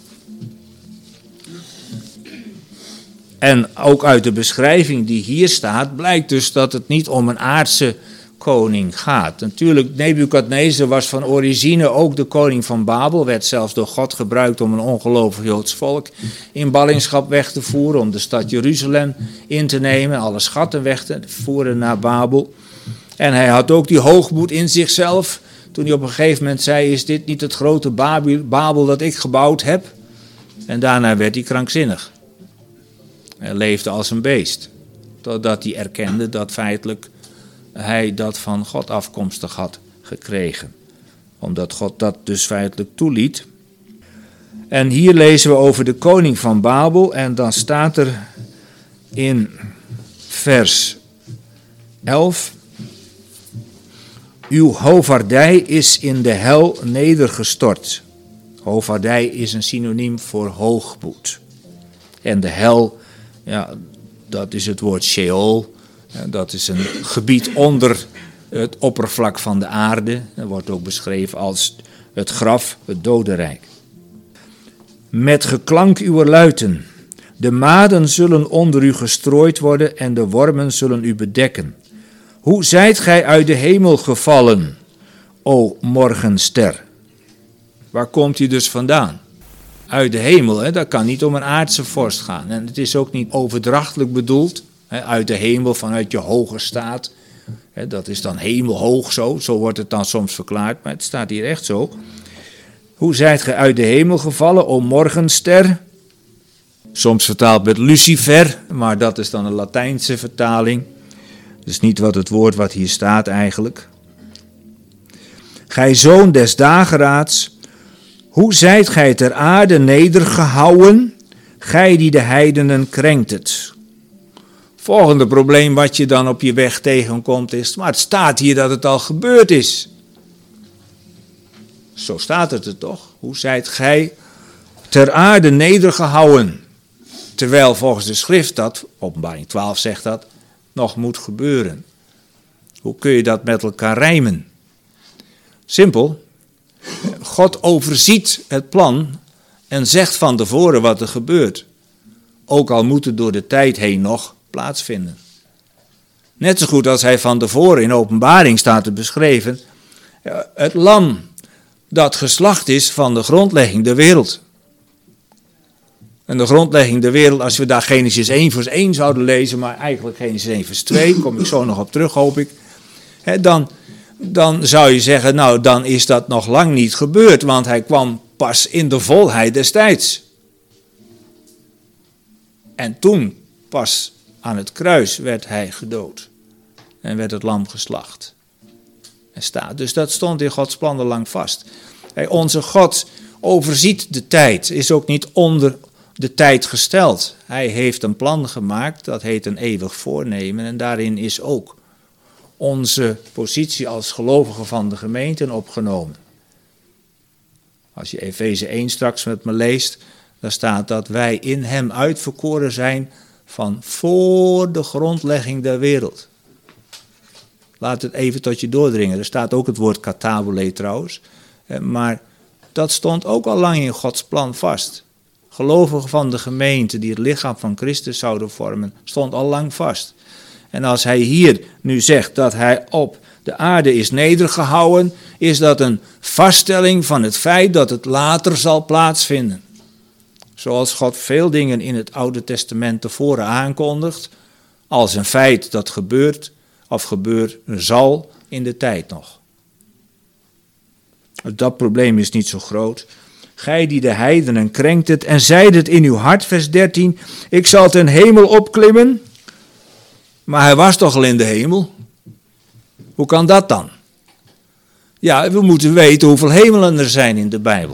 En ook uit de beschrijving die hier staat, blijkt dus dat het niet om een aardse koning gaat. Natuurlijk, Nebukadnezar was van origine ook de koning van Babel, werd zelfs door God gebruikt om een ongelovig Joods volk in ballingschap weg te voeren, om de stad Jeruzalem in te nemen, alle schatten weg te voeren naar Babel. En hij had ook die hoogmoed in zichzelf, toen hij op een gegeven moment zei, is dit niet het grote Babel dat ik gebouwd heb? En daarna werd hij krankzinnig. Hij leefde als een beest, totdat hij erkende dat feitelijk hij dat van God afkomstig had gekregen. Omdat God dat dus feitelijk toeliet. En hier lezen we over de koning van Babel en dan staat er in vers elf. Uw hovaardij is in de hel nedergestort. Hovaardij is een synoniem voor hoogmoed. En de hel, ja, dat is het woord Sheol. Dat is een gebied onder het oppervlak van de aarde. Dat wordt ook beschreven als het graf, het dodenrijk. Met geklank uw luiten. De maden zullen onder u gestrooid worden en de wormen zullen u bedekken. Hoe zijt gij uit de hemel gevallen, o morgenster? Waar komt u dus vandaan? Uit de hemel, hè? Dat kan niet om een aardse vorst gaan. En het is ook niet overdrachtelijk bedoeld. Hè? Uit de hemel, vanuit je hoge staat. Hè? Dat is dan hemelhoog zo, zo wordt het dan soms verklaard. Maar het staat hier echt zo. Hoe zijt gij uit de hemel gevallen, o morgenster? Soms vertaald met Lucifer, maar dat is dan een Latijnse vertaling. Dus niet wat het woord wat hier staat eigenlijk. Gij zoon des dageraads, hoe zijt gij ter aarde nedergehouwen, gij die de heidenen krenkt het. Volgende probleem wat je dan op je weg tegenkomt is, maar het staat hier dat het al gebeurd is. Zo staat het er toch? Hoe zijt gij ter aarde nedergehouwen? Terwijl volgens de schrift dat, Openbaring twaalf zegt dat, nog moet gebeuren. Hoe kun je dat met elkaar rijmen? Simpel. God overziet het plan en zegt van tevoren wat er gebeurt. Ook al moet het door de tijd heen nog plaatsvinden. Net zo goed als hij van tevoren in Openbaring staat te beschreven, het lam dat geslacht is van de grondlegging der wereld. En de grondlegging der wereld, als we daar Genesis één vers één zouden lezen, maar eigenlijk Genesis één vers twee, kom ik zo nog op terug, hoop ik. Hè, dan, dan zou je zeggen, nou dan is dat nog lang niet gebeurd, want hij kwam pas in de volheid des tijds. En toen pas aan het kruis werd hij gedood en werd het lam geslacht. En staat. Dus dat stond in Gods plan al lang vast. Hey, onze God overziet de tijd, is ook niet onder de tijd gesteld. Hij heeft een plan gemaakt, dat heet een eeuwig voornemen. En daarin is ook onze positie als gelovigen van de gemeente opgenomen. Als je Efeze één straks met me leest, dan staat dat wij in hem uitverkoren zijn van voor de grondlegging der wereld. Laat het even tot je doordringen. Er staat ook het woord katabole trouwens. Maar dat stond ook al lang in Gods plan vast. Gelovigen van de gemeente die het lichaam van Christus zouden vormen, stond al lang vast. En als hij hier nu zegt dat hij op de aarde is nedergehouden, is dat een vaststelling van het feit dat het later zal plaatsvinden. Zoals God veel dingen in het Oude Testament tevoren aankondigt, als een feit dat gebeurt of gebeuren zal in de tijd nog. Dat probleem is niet zo groot. Gij die de heidenen krenkt het en zeid het in uw hart, vers dertien, ik zal ten hemel opklimmen. Maar hij was toch al in de hemel? Hoe kan dat dan? Ja, we moeten weten hoeveel hemelen er zijn in de Bijbel.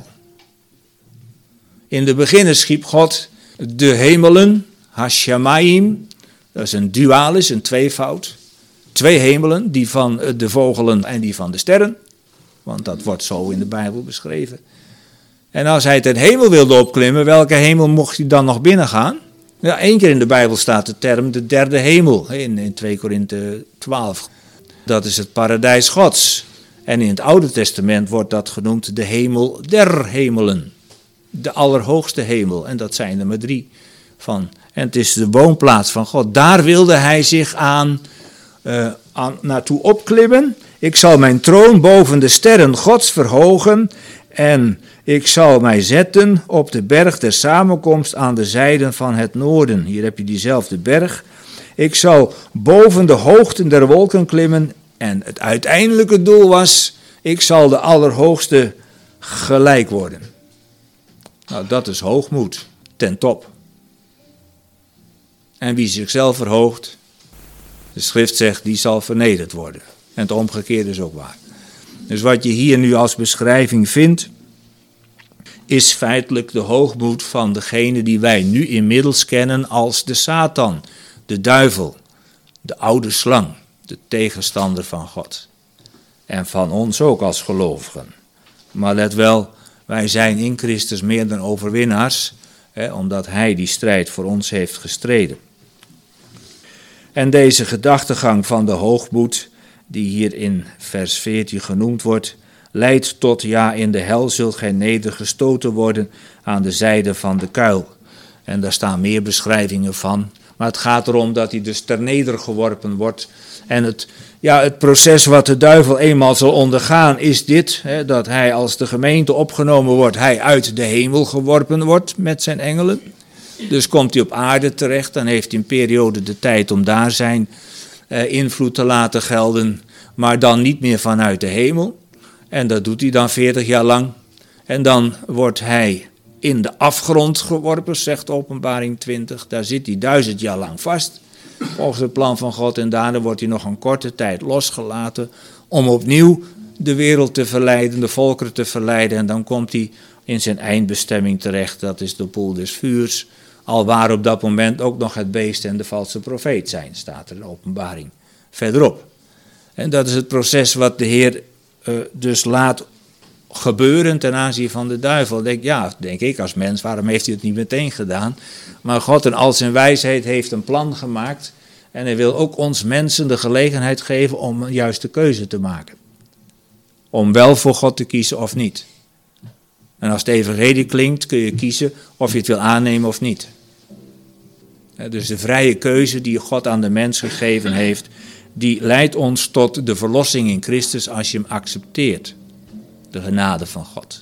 In de beginnen schiep God de hemelen, hashamayim, dat is een dualis, een tweevoud. Twee hemelen, die van de vogelen en die van de sterren. Want dat wordt zo in de Bijbel beschreven. En als hij ten hemel wilde opklimmen, welke hemel mocht hij dan nog binnengaan? Ja, één keer in de Bijbel staat de term de derde hemel, in, in twee Korinthe twaalf. Dat is het paradijs Gods. En in het Oude Testament wordt dat genoemd de hemel der hemelen. De allerhoogste hemel, en dat zijn er maar drie van. En het is de woonplaats van God. Daar wilde hij zich aan, uh, aan naartoe opklimmen. Ik zal mijn troon boven de sterren Gods verhogen en ik zal mij zetten op de berg der samenkomst aan de zijden van het noorden. Hier heb je diezelfde berg. Ik zal boven de hoogten der wolken klimmen en het uiteindelijke doel was, ik zal de Allerhoogste gelijk worden. Nou, dat is hoogmoed, ten top. En wie zichzelf verhoogt, de schrift zegt, die zal vernederd worden. En het omgekeerde is ook waar. Dus wat je hier nu als beschrijving vindt, is feitelijk de hoogmoed van degene die wij nu inmiddels kennen als de Satan, de duivel, de oude slang, de tegenstander van God. En van ons ook als gelovigen. Maar let wel, wij zijn in Christus meer dan overwinnaars, hè, omdat hij die strijd voor ons heeft gestreden. En deze gedachtegang van de hoogmoed, die hier in vers veertien genoemd wordt, leidt tot, ja, in de hel zult gij nedergestoten worden aan de zijde van de kuil. En daar staan meer beschrijvingen van, maar het gaat erom dat hij dus ter neder geworpen wordt. En het, ja, het proces wat de duivel eenmaal zal ondergaan is dit, hè, dat hij als de gemeente opgenomen wordt, hij uit de hemel geworpen wordt met zijn engelen. Dus komt hij op aarde terecht, dan heeft hij een periode de tijd om daar zijn eh, invloed te laten gelden, maar dan niet meer vanuit de hemel. En dat doet hij dan veertig jaar lang. En dan wordt hij in de afgrond geworpen, zegt Openbaring twintig. Daar zit hij duizend jaar lang vast, volgens het plan van God. En daarna wordt hij nog een korte tijd losgelaten om opnieuw de wereld te verleiden, de volkeren te verleiden. En dan komt hij in zijn eindbestemming terecht, dat is de poel des vuurs. Alwaar op dat moment ook nog het beest en de valse profeet zijn, staat er in Openbaring verderop. En dat is het proces wat de Heer uh, dus laat gebeuren ten aanzien van de duivel. Denk, ja, denk ik als mens, waarom heeft hij het niet meteen gedaan? Maar God in al zijn wijsheid heeft een plan gemaakt. En hij wil ook ons mensen de gelegenheid geven om een juiste keuze te maken. Om wel voor God te kiezen of niet. En als het evangelie klinkt, kun je kiezen of je het wil aannemen of niet. Dus de vrije keuze die God aan de mens gegeven heeft, die leidt ons tot de verlossing in Christus als je hem accepteert. De genade van God.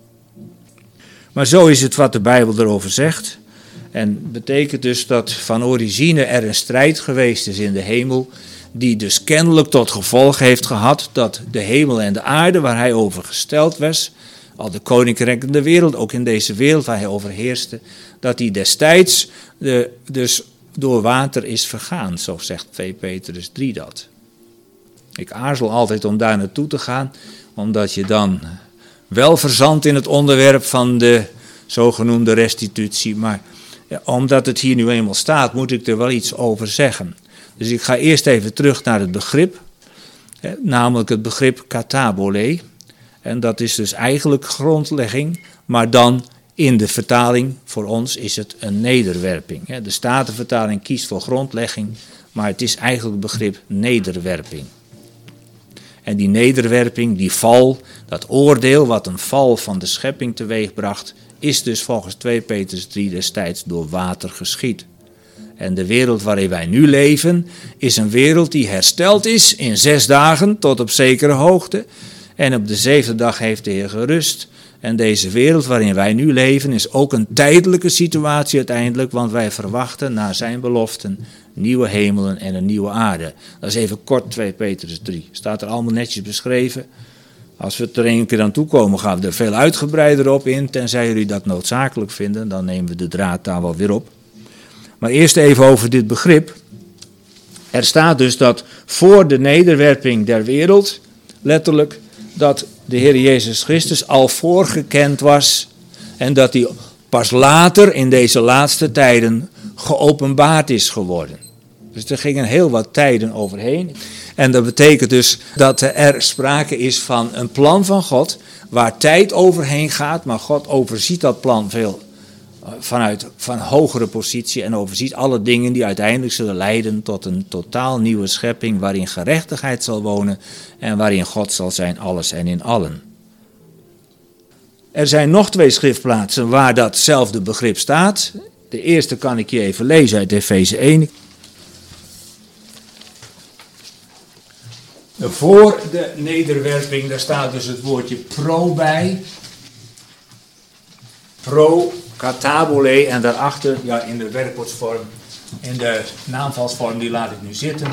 Maar zo is het wat de Bijbel erover zegt. En betekent dus dat van origine er een strijd geweest is in de hemel, die dus kennelijk tot gevolg heeft gehad dat de hemel en de aarde waar hij over gesteld was, al de koninkrijken in de wereld, ook in deze wereld waar hij overheerste, dat die destijds de, dus door water is vergaan, zo zegt twee Petrus drie dat. Ik aarzel altijd om daar naartoe te gaan, omdat je dan wel verzandt in het onderwerp van de zogenoemde restitutie, maar ja, omdat het hier nu eenmaal staat, moet ik er wel iets over zeggen. Dus ik ga eerst even terug naar het begrip, hè, namelijk het begrip katabole. En dat is dus eigenlijk grondlegging, maar dan in de vertaling voor ons is het een nederwerping. Hè. De Statenvertaling kiest voor grondlegging, maar het is eigenlijk het begrip nederwerping. En die nederwerping, die val, dat oordeel wat een val van de schepping teweegbracht, is dus volgens twee Petrus drie destijds door water geschied. En de wereld waarin wij nu leven, is een wereld die hersteld is in zes dagen tot op zekere hoogte. En op de zevende dag heeft de Heer gerust. En deze wereld waarin wij nu leven is ook een tijdelijke situatie uiteindelijk, want wij verwachten naar zijn beloften nieuwe hemelen en een nieuwe aarde. Dat is even kort twee Petrus drie. Staat er allemaal netjes beschreven. Als we het er een keer aan toekomen, gaan we er veel uitgebreider op in. Tenzij jullie dat noodzakelijk vinden, dan nemen we de draad daar wel weer op. Maar eerst even over dit begrip. Er staat dus dat voor de nederwerping der wereld, letterlijk, dat de Heer Jezus Christus al voorgekend was en dat hij pas later in deze laatste tijden geopenbaard is geworden. Dus er gingen heel wat tijden overheen. En dat betekent dus dat er sprake is van een plan van God waar tijd overheen gaat, maar God overziet dat plan veel vanuit van hogere positie en overziet alle dingen die uiteindelijk zullen leiden tot een totaal nieuwe schepping waarin gerechtigheid zal wonen en waarin God zal zijn alles en in allen. Er zijn nog twee schriftplaatsen waar datzelfde begrip staat. De eerste kan ik je even lezen uit Efeze één. Voor de nederwerping, daar staat dus het woordje pro bij. Pro, katabole en daarachter, ja in de werkwoordsvorm, in de naamvalsvorm, die laat ik nu zitten.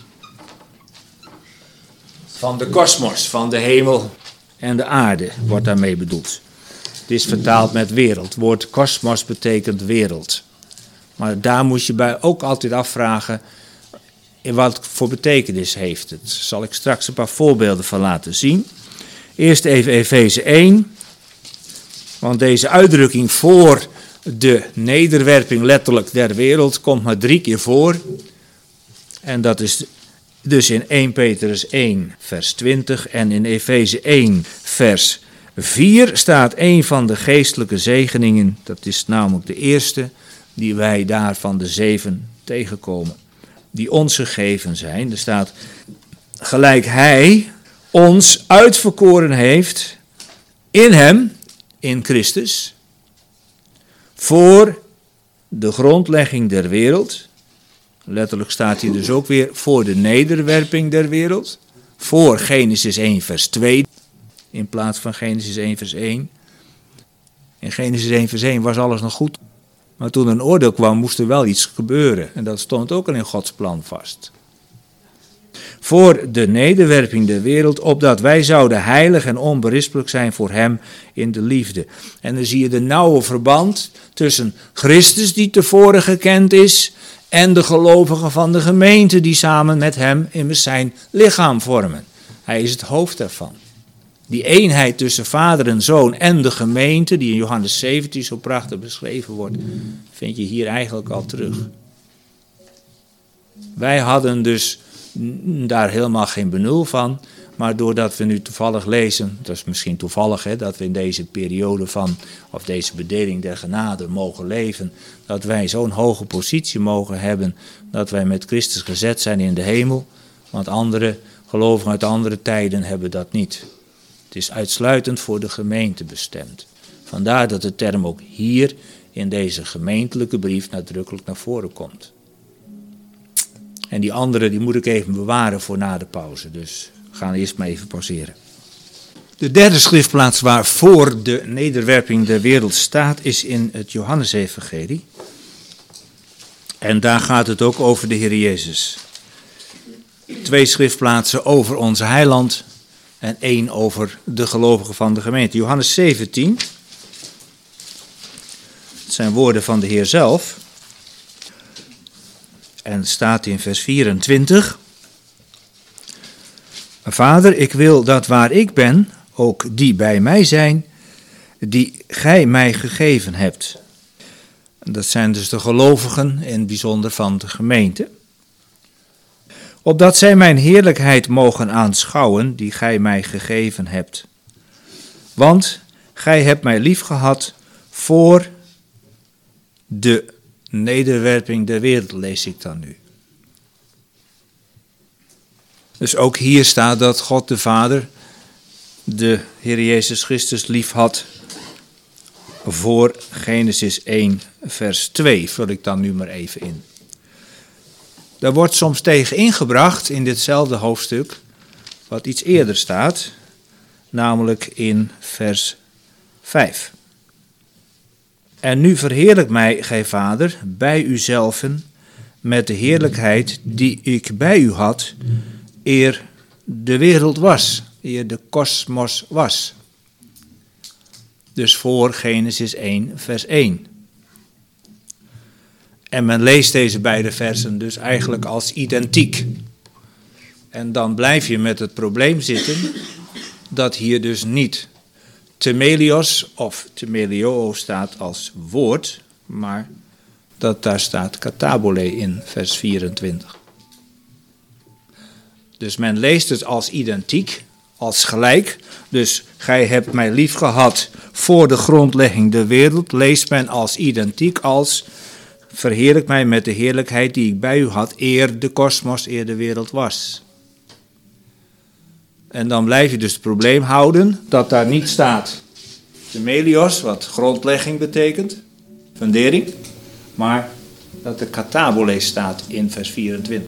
Van de kosmos, van de hemel en de aarde wordt daarmee bedoeld. Het is vertaald met wereld. Het woord kosmos betekent wereld. Maar daar moet je bij ook altijd afvragen, in wat voor betekenis heeft het. Daar zal ik straks een paar voorbeelden van laten zien. Eerst even Efeze één. Want deze uitdrukking voor de nederwerping letterlijk der wereld komt maar drie keer voor. En dat is dus in eerste Petrus één vers twintig en in Efeze één vers vier staat een van de geestelijke zegeningen. Dat is namelijk de eerste die wij daar van de zeven tegenkomen. Die ons gegeven zijn. Er staat, gelijk hij ons uitverkoren heeft in hem, in Christus, voor de grondlegging der wereld. Letterlijk staat hier dus ook weer voor de nederwerping der wereld. Voor Genesis één vers twee, in plaats van Genesis één vers één. In Genesis één vers één was alles nog goed. Maar toen een oordeel kwam, moest er wel iets gebeuren. En dat stond ook al in Gods plan vast. Voor de nederwerping der wereld, opdat wij zouden heilig en onberispelijk zijn voor hem in de liefde. En dan zie je de nauwe verband tussen Christus, die tevoren gekend is, en de gelovigen van de gemeente, die samen met hem immers zijn lichaam vormen. Hij is het hoofd daarvan. Die eenheid tussen vader en zoon en de gemeente, die in Johannes zeventien zo prachtig beschreven wordt, vind je hier eigenlijk al terug. Wij hadden dus daar helemaal geen benul van, maar doordat we nu toevallig lezen, dat is misschien toevallig hè, dat we in deze periode van, of deze bedeling der genade mogen leven, dat wij zo'n hoge positie mogen hebben, dat wij met Christus gezet zijn in de hemel, want andere gelovigen uit andere tijden hebben dat niet. Het is uitsluitend voor de gemeente bestemd. Vandaar dat de term ook hier in deze gemeentelijke brief nadrukkelijk naar voren komt. En die andere die moet ik even bewaren voor na de pauze. Dus we gaan eerst maar even pauzeren. De derde schriftplaats waar voor de nederwerping der wereld staat is in het Johannesevangelie. En daar gaat het ook over de Heer Jezus. Twee schriftplaatsen over onze heiland en één over de gelovigen van de gemeente. Johannes zeventien. Het zijn woorden van de Heer zelf. En het staat in vers vierentwintig. Vader, ik wil dat waar ik ben, ook die bij mij zijn, die gij mij gegeven hebt. Dat zijn dus de gelovigen, in het bijzonder van de gemeente. Opdat zij mijn heerlijkheid mogen aanschouwen, die gij mij gegeven hebt. Want gij hebt mij liefgehad voor de nederwerping der wereld, lees ik dan nu. Dus ook hier staat dat God de Vader de Heer Jezus Christus lief had voor Genesis één vers twee, vul ik dan nu maar even in. Daar wordt soms tegen ingebracht in ditzelfde hoofdstuk, wat iets eerder staat, namelijk in vers vijf. En nu verheerlijk mij, gij Vader, bij uzelven, met de heerlijkheid die ik bij u had, eer de wereld was, eer de kosmos was. Dus voor Genesis één, vers één. En men leest deze beide versen dus eigenlijk als identiek. En dan blijf je met het probleem zitten dat hier dus niet temelios of temelio staat als woord, maar dat daar staat katabole in vers vierentwintig. Dus men leest het als identiek, als gelijk. Dus gij hebt mij lief gehad voor de grondlegging der wereld, leest men als identiek als verheerlijk mij met de heerlijkheid die ik bij u had, eer de kosmos, eer de wereld was. En dan blijf je dus het probleem houden dat daar niet staat temelios, wat grondlegging betekent, fundering, maar dat de katabole staat in vers vierentwintig.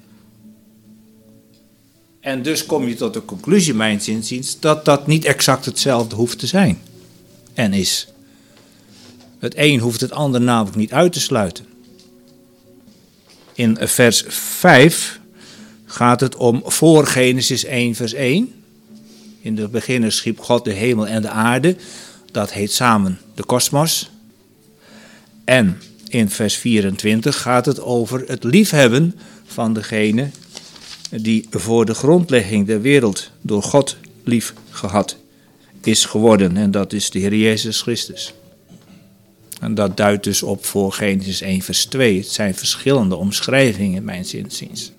En dus kom je tot de conclusie, mijns inziens, dat dat niet exact hetzelfde hoeft te zijn en is. Het een hoeft het ander namelijk niet uit te sluiten. In vers vijf gaat het om voor Genesis één vers één. In de beginner schiep God de hemel en de aarde. Dat heet samen de kosmos. En in vers vierentwintig gaat het over het liefhebben van degene die voor de grondlegging der wereld door God lief gehad is geworden. En dat is de Heer Jezus Christus. En dat duidt dus op voor Genesis één vers twee. Het zijn verschillende omschrijvingen, mijns inziens.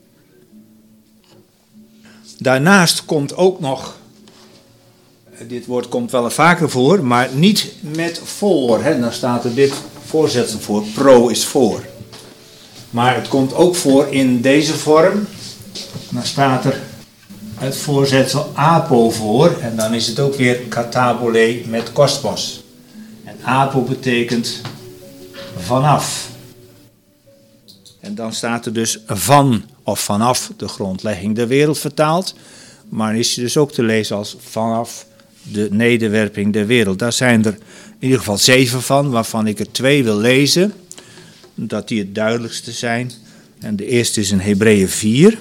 Daarnaast komt ook nog, dit woord komt wel vaker voor, maar niet met voor. Hè. Dan staat er dit voorzetsel voor, pro is voor. Maar het komt ook voor in deze vorm. Dan staat er het voorzetsel apo voor. En dan is het ook weer katabole met kosmos. En apo betekent vanaf. En dan staat er dus van of vanaf de grondlegging der wereld vertaald. Maar is dus ook te lezen als vanaf de nederwerping der wereld. Daar zijn er in ieder geval zeven van, waarvan ik er twee wil lezen. Dat die het duidelijkste zijn. En de eerste is in Hebreeën vier.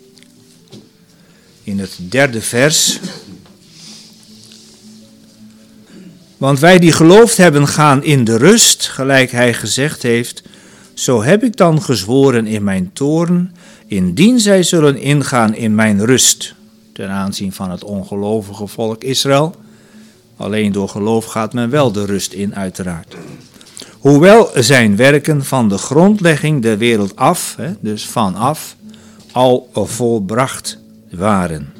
In het derde vers. Want wij die geloofd hebben gaan in de rust, gelijk hij gezegd heeft, zo heb ik dan gezworen in mijn toorn, indien zij zullen ingaan in mijn rust, ten aanzien van het ongelovige volk Israël. Alleen door geloof gaat men wel de rust in, uiteraard. Hoewel zijn werken van de grondlegging der wereld af, dus vanaf, al volbracht waren.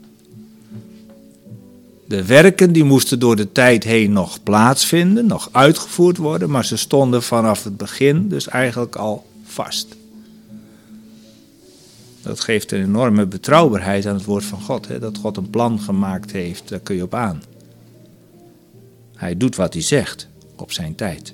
De werken die moesten door de tijd heen nog plaatsvinden, nog uitgevoerd worden, maar ze stonden vanaf het begin dus eigenlijk al vast. Dat geeft een enorme betrouwbaarheid aan het woord van God, hè? Dat God een plan gemaakt heeft, daar kun je op aan. Hij doet wat hij zegt, op zijn tijd.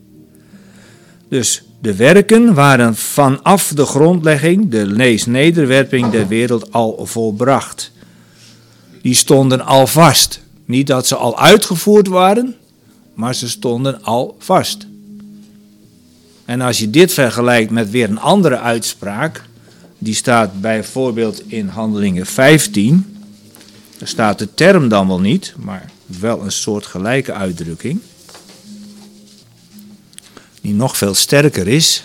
Dus de werken waren vanaf de grondlegging, de nederwerping der wereld al volbracht. Die stonden al vast. Niet dat ze al uitgevoerd waren, maar ze stonden al vast. En als je dit vergelijkt met weer een andere uitspraak, die staat bijvoorbeeld in Handelingen vijftien. Daar staat de term dan wel niet, maar wel een soort gelijke uitdrukking. Die nog veel sterker is.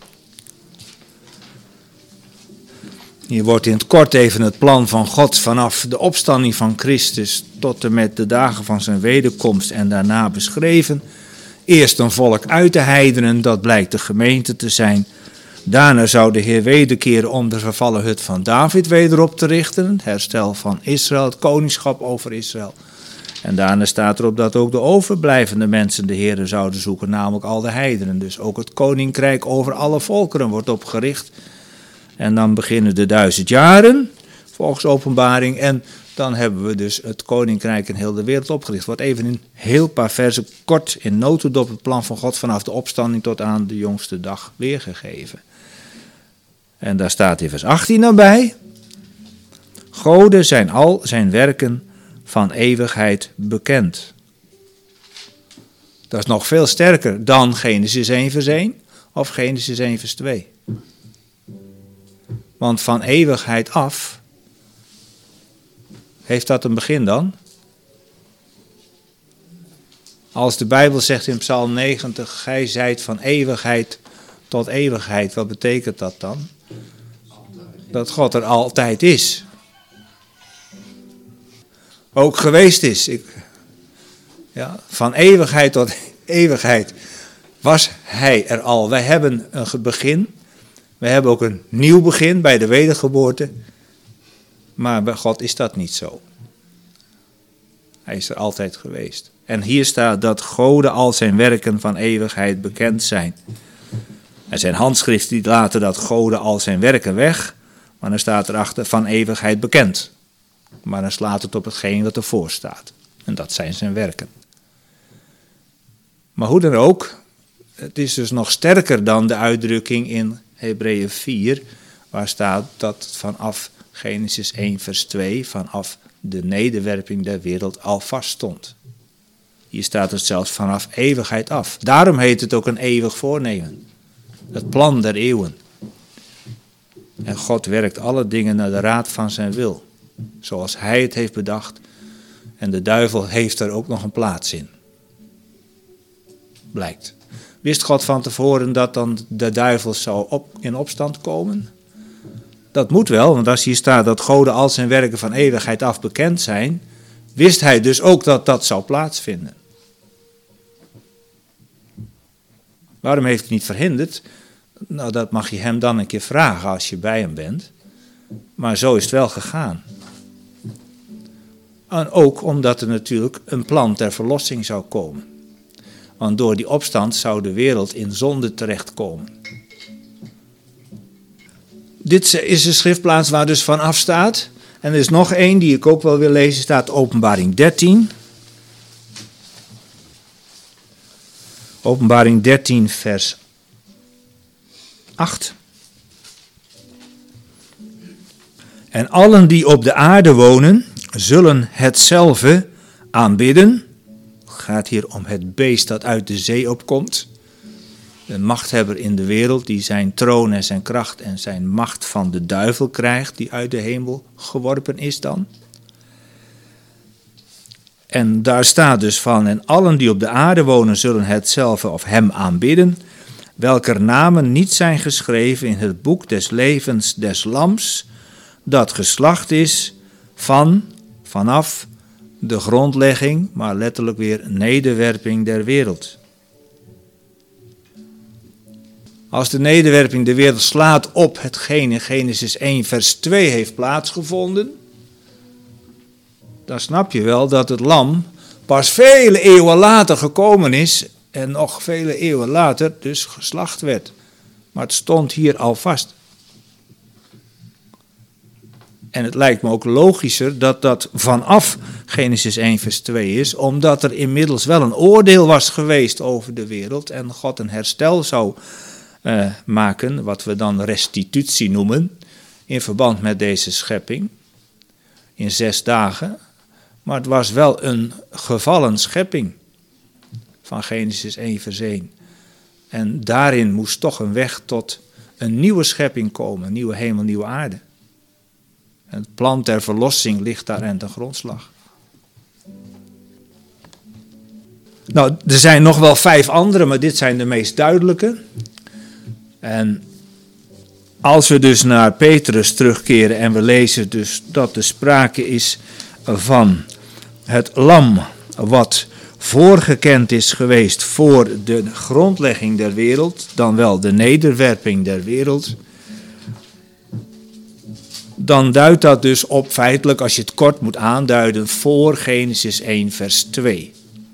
Hier wordt in het kort even het plan van God vanaf de opstanding van Christus tot en met de dagen van zijn wederkomst en daarna beschreven. Eerst een volk uit de heidenen, dat blijkt de gemeente te zijn. Daarna zou de Heer wederkeren om de vervallen hut van David weder op te richten. Het herstel van Israël, het koningschap over Israël. En daarna staat erop dat ook de overblijvende mensen de Heer zouden zoeken, namelijk al de heidenen. Dus ook het koninkrijk over alle volkeren wordt opgericht. En dan beginnen de duizend jaren, volgens openbaring. En dan hebben we dus het koninkrijk in heel de wereld opgericht. Wordt even in een heel paar versen kort in notendop het plan van God vanaf de opstanding tot aan de jongste dag weergegeven. En daar staat in vers achttien dan bij. Gode zijn al zijn werken van eeuwigheid bekend. Dat is nog veel sterker dan Genesis één vers één of Genesis één vers twee. Want van eeuwigheid af, heeft dat een begin dan? Als de Bijbel zegt in Psalm negentig, gij zijt van eeuwigheid tot eeuwigheid, wat betekent dat dan? Dat God er altijd is. Ook geweest is. Ik, ja, van eeuwigheid tot eeuwigheid was hij er al. Wij hebben een begin. We hebben ook een nieuw begin bij de wedergeboorte. Maar bij God is dat niet zo. Hij is er altijd geweest. En hier staat dat Gode al zijn werken van eeuwigheid bekend zijn. Er zijn handschriften die laten dat Gode al zijn werken weg. Maar dan staat erachter van eeuwigheid bekend. Maar dan slaat het op hetgeen wat ervoor staat. En dat zijn zijn werken. Maar hoe dan ook, het is dus nog sterker dan de uitdrukking in Hebreeën vier, waar staat dat het vanaf Genesis één vers twee, vanaf de nederwerping der wereld al vaststond. Hier staat het zelfs vanaf eeuwigheid af. Daarom heet het ook een eeuwig voornemen. Het plan der eeuwen. En God werkt alle dingen naar de raad van zijn wil. Zoals hij het heeft bedacht. En de duivel heeft er ook nog een plaats in. Blijkt. Wist God van tevoren dat dan de duivel zou op, in opstand komen? Dat moet wel, want als hier staat dat Gode al zijn werken van eeuwigheid af bekend zijn, wist hij dus ook dat dat zou plaatsvinden. Waarom heeft hij niet verhinderd? Nou, dat mag je hem dan een keer vragen als je bij hem bent. Maar zo is het wel gegaan. En ook omdat er natuurlijk een plan ter verlossing zou komen. Want door die opstand zou de wereld in zonde terechtkomen. Dit is de schriftplaats waar dus vanaf staat. En er is nog één die ik ook wel wil lezen, staat Openbaring dertien. Openbaring dertien vers acht. En allen die op de aarde wonen, zullen hetzelfde aanbidden. Het gaat hier om het beest dat uit de zee opkomt. Een machthebber in de wereld die zijn troon en zijn kracht en zijn macht van de duivel krijgt, die uit de hemel geworpen is dan. En daar staat dus van, en allen die op de aarde wonen zullen hetzelfde of hem aanbidden, welker namen niet zijn geschreven in het boek des levens des lams, dat geslacht is van, vanaf de grondlegging, maar letterlijk weer nederwerping der wereld. Als de nederwerping de wereld slaat op hetgeen in Genesis één vers twee heeft plaatsgevonden, dan snap je wel dat het lam pas vele eeuwen later gekomen is en nog vele eeuwen later dus geslacht werd. Maar het stond hier al vast. En het lijkt me ook logischer dat dat vanaf Genesis één vers twee is, omdat er inmiddels wel een oordeel was geweest over de wereld en God een herstel zou uh, maken, wat we dan restitutie noemen, in verband met deze schepping, in zes dagen. Maar het was wel een gevallen schepping van Genesis één vers één. En daarin moest toch een weg tot een nieuwe schepping komen, een nieuwe hemel, een nieuwe aarde. En het plan ter verlossing ligt daar aan de grondslag. Nou, er zijn nog wel vijf andere, maar dit zijn de meest duidelijke. En als we dus naar Petrus terugkeren en we lezen dus dat er sprake is van het lam wat voorgekend is geweest voor de grondlegging der wereld, dan wel de nederwerping der wereld, dan duidt dat dus op feitelijk, als je het kort moet aanduiden, voor Genesis één vers twee.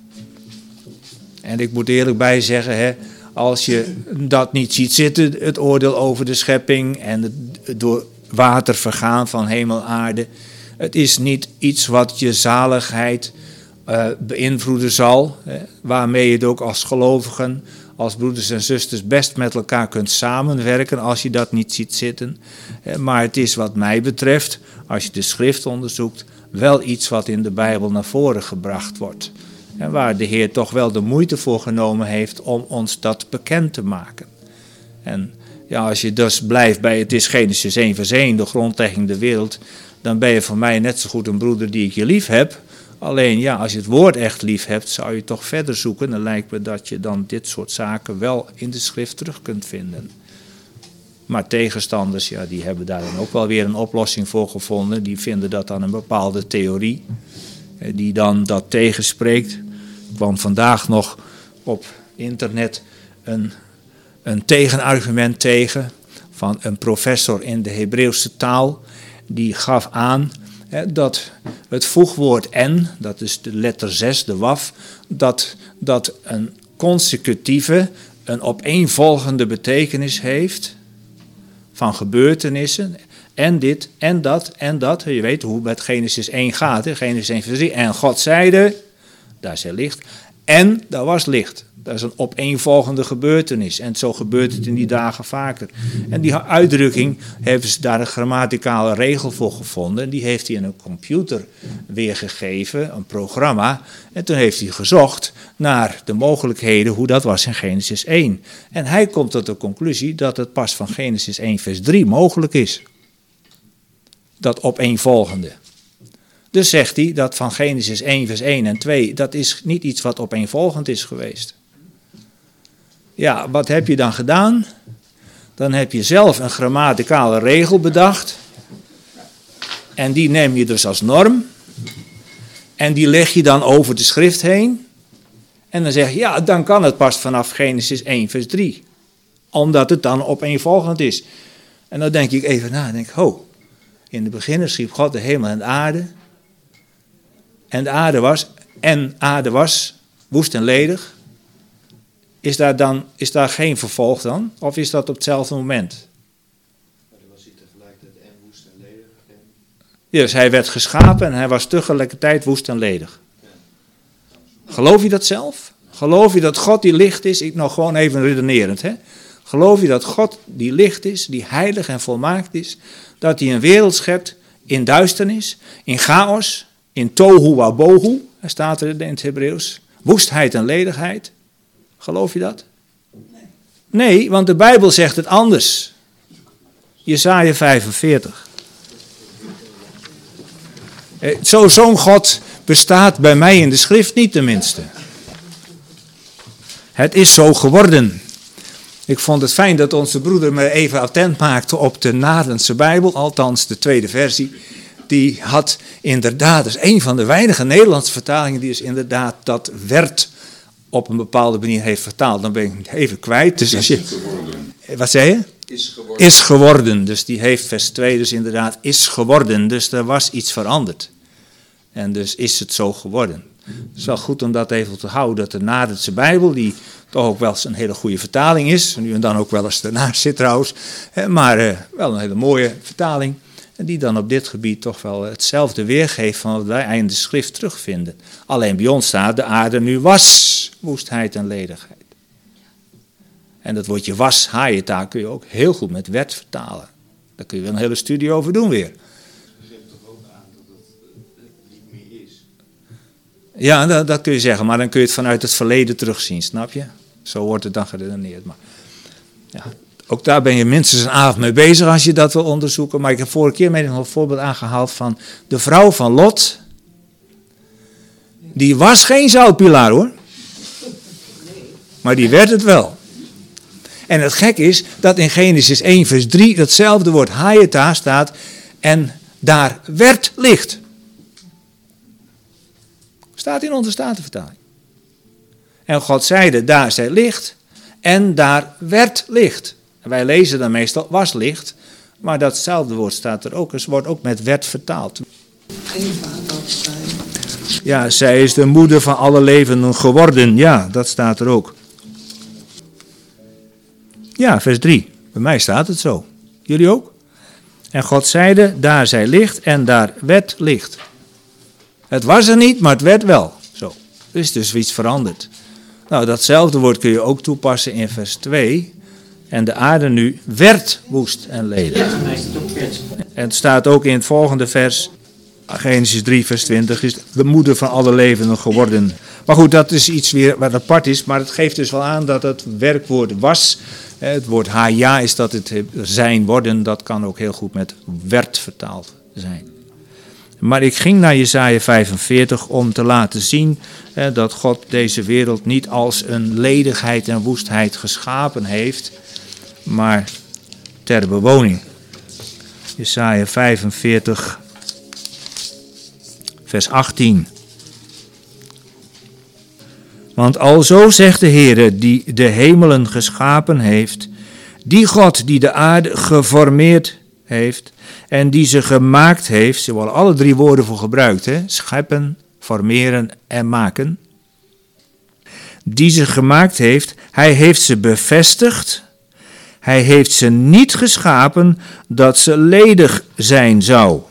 En ik moet eerlijk bij zeggen, hè, als je dat niet ziet zitten, het oordeel over de schepping en het door water vergaan van hemel aarde, het is niet iets wat je zaligheid uh, beïnvloeden zal, hè, waarmee je het ook als gelovigen, als broeders en zusters best met elkaar kunt samenwerken als je dat niet ziet zitten. Maar het is wat mij betreft, als je de schrift onderzoekt, wel iets wat in de Bijbel naar voren gebracht wordt. En waar de Heer toch wel de moeite voor genomen heeft om ons dat bekend te maken. En ja, als je dus blijft bij het is Genesis één vers één, de grondlegging der wereld, dan ben je voor mij net zo goed een broeder die ik je lief heb. Alleen ja, als je het woord echt lief hebt, zou je toch verder zoeken. Dan lijkt me dat je dan dit soort zaken wel in de schrift terug kunt vinden. Maar tegenstanders, ja, die hebben daar dan ook wel weer een oplossing voor gevonden. Die vinden dat dan een bepaalde theorie, die dan dat tegenspreekt. Ik kwam vandaag nog op internet een, een tegenargument tegen van een professor in de Hebreeuwse taal. Die gaf aan dat het voegwoord en, dat is de letter zes, de waf, dat dat een consecutieve, een opeenvolgende betekenis heeft van gebeurtenissen. En dit, en dat, en dat. Je weet hoe het met Genesis één gaat. Hè? Genesis één vers drie. En God zeide, daar is er licht. En daar was licht. Dat is een opeenvolgende gebeurtenis. En zo gebeurt het in die dagen vaker. En die uitdrukking hebben ze daar een grammaticale regel voor gevonden. En die heeft hij in een computer weergegeven, een programma. En toen heeft hij gezocht naar de mogelijkheden hoe dat was in Genesis één. En hij komt tot de conclusie dat het pas van Genesis één vers drie mogelijk is. Dat opeenvolgende. Dus zegt hij dat van Genesis één vers één en twee, dat is niet iets wat opeenvolgend is geweest. Ja, wat heb je dan gedaan? Dan heb je zelf een grammaticale regel bedacht. En die neem je dus als norm. En die leg je dan over de schrift heen. En dan zeg je, ja, dan kan het pas vanaf Genesis één vers drie. Omdat het dan opeenvolgend is. En dan denk ik even na, denk ik, ho. In de beginner schiep God de hemel en de aarde. En de aarde was, en aarde was woest en ledig. Is daar dan, is daar geen vervolg dan? Of is dat op hetzelfde moment? Maar dan was hij tegelijkertijd en woest en ledig. En... Dus hij werd geschapen en hij was tegelijkertijd woest en ledig. Geloof je dat zelf? Geloof je dat God die licht is? Ik nog gewoon even redenerend, hè? Geloof je dat God die licht is, die heilig en volmaakt is, dat hij een wereld schept in duisternis, in chaos, in tohu wabohu, er staat er in het Hebreeuws, woestheid en ledigheid? Geloof je dat? Nee, want de Bijbel zegt het anders. Jesaja vijfenveertig. Zo, zo'n God bestaat bij mij in de schrift niet tenminste. Het is zo geworden. Ik vond het fijn dat onze broeder me even attent maakte op de Nadense Bijbel, althans de tweede versie. Die had inderdaad, dat is een van de weinige Nederlandse vertalingen die dus inderdaad dat werd op een bepaalde manier heeft vertaald. Dan ben ik het even kwijt. Dus als je, is geworden. wat zei je? Is geworden. Is geworden. Dus die heeft vers twee dus inderdaad is geworden. Dus er was iets veranderd. En dus is het zo geworden. Het is wel goed om dat even te houden. Dat de Nadense Bijbel, die toch ook wel eens een hele goede vertaling is. Nu en dan ook wel eens ernaast zit trouwens. Maar uh, wel een hele mooie vertaling. En die dan op dit gebied toch wel hetzelfde weergeeft van wat wij in de schrift terugvinden. Alleen bij ons staat de aarde nu was woestheid en ledigheid. En dat woordje was, haaietaal, kun je ook heel goed met werd vertalen. Daar kun je wel een hele studie over doen weer. Dat geeft toch ook aan dat het niet meer is? Ja, dat, dat kun je zeggen, maar dan kun je het vanuit het verleden terugzien, snap je? Zo wordt het dan geredeneerd. Maar ja, Ook daar ben je minstens een avond mee bezig als je dat wil onderzoeken. Maar ik heb vorige keer nog een voorbeeld aangehaald van de vrouw van Lot. Die was geen zoutpilaar hoor. Maar die werd het wel. En het gek is dat in Genesis één vers drie datzelfde woord hayata staat. En daar werd licht. Staat in onze Statenvertaling. En God zeide, daar zij licht. En daar werd licht. En wij lezen dan meestal, was licht. Maar datzelfde woord staat er ook. Het wordt ook met werd vertaald. Eva dat zij. Ja, zij is de moeder van alle levenden geworden. Ja, dat staat er ook. Ja, vers drie. Bij mij staat het zo. Jullie ook? En God zeide, daar zij licht en daar werd licht. Het was er niet, maar het werd wel. Zo. Er is dus iets veranderd. Nou, datzelfde woord kun je ook toepassen in vers twee. En de aarde nu werd woest en ledig. En het staat ook in het volgende vers, Genesis drie vers twintig, is de moeder van alle levenden geworden. Maar goed, dat is iets weer wat apart is, maar het geeft dus wel aan dat het werkwoord was. Het woord haya is dat het zijn worden, dat kan ook heel goed met werd vertaald zijn. Maar ik ging naar Jesaja vijfenveertig om te laten zien eh, dat God deze wereld niet als een ledigheid en woestheid geschapen heeft, maar ter bewoning. Jesaja vijfenveertig, vers achttien. Want alzo zegt de Heere die de hemelen geschapen heeft, die God die de aarde geformeerd heeft en die ze gemaakt heeft, ze worden alle drie woorden voor gebruikt, hè? Scheppen, formeren en maken. Die ze gemaakt heeft, hij heeft ze bevestigd, hij heeft ze niet geschapen dat ze ledig zijn zou.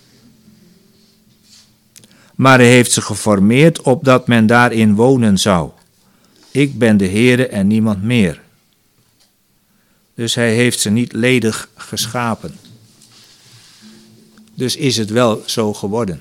Maar hij heeft ze geformeerd opdat men daarin wonen zou. Ik ben de Heere en niemand meer. Dus hij heeft ze niet ledig geschapen. Dus is het wel zo geworden.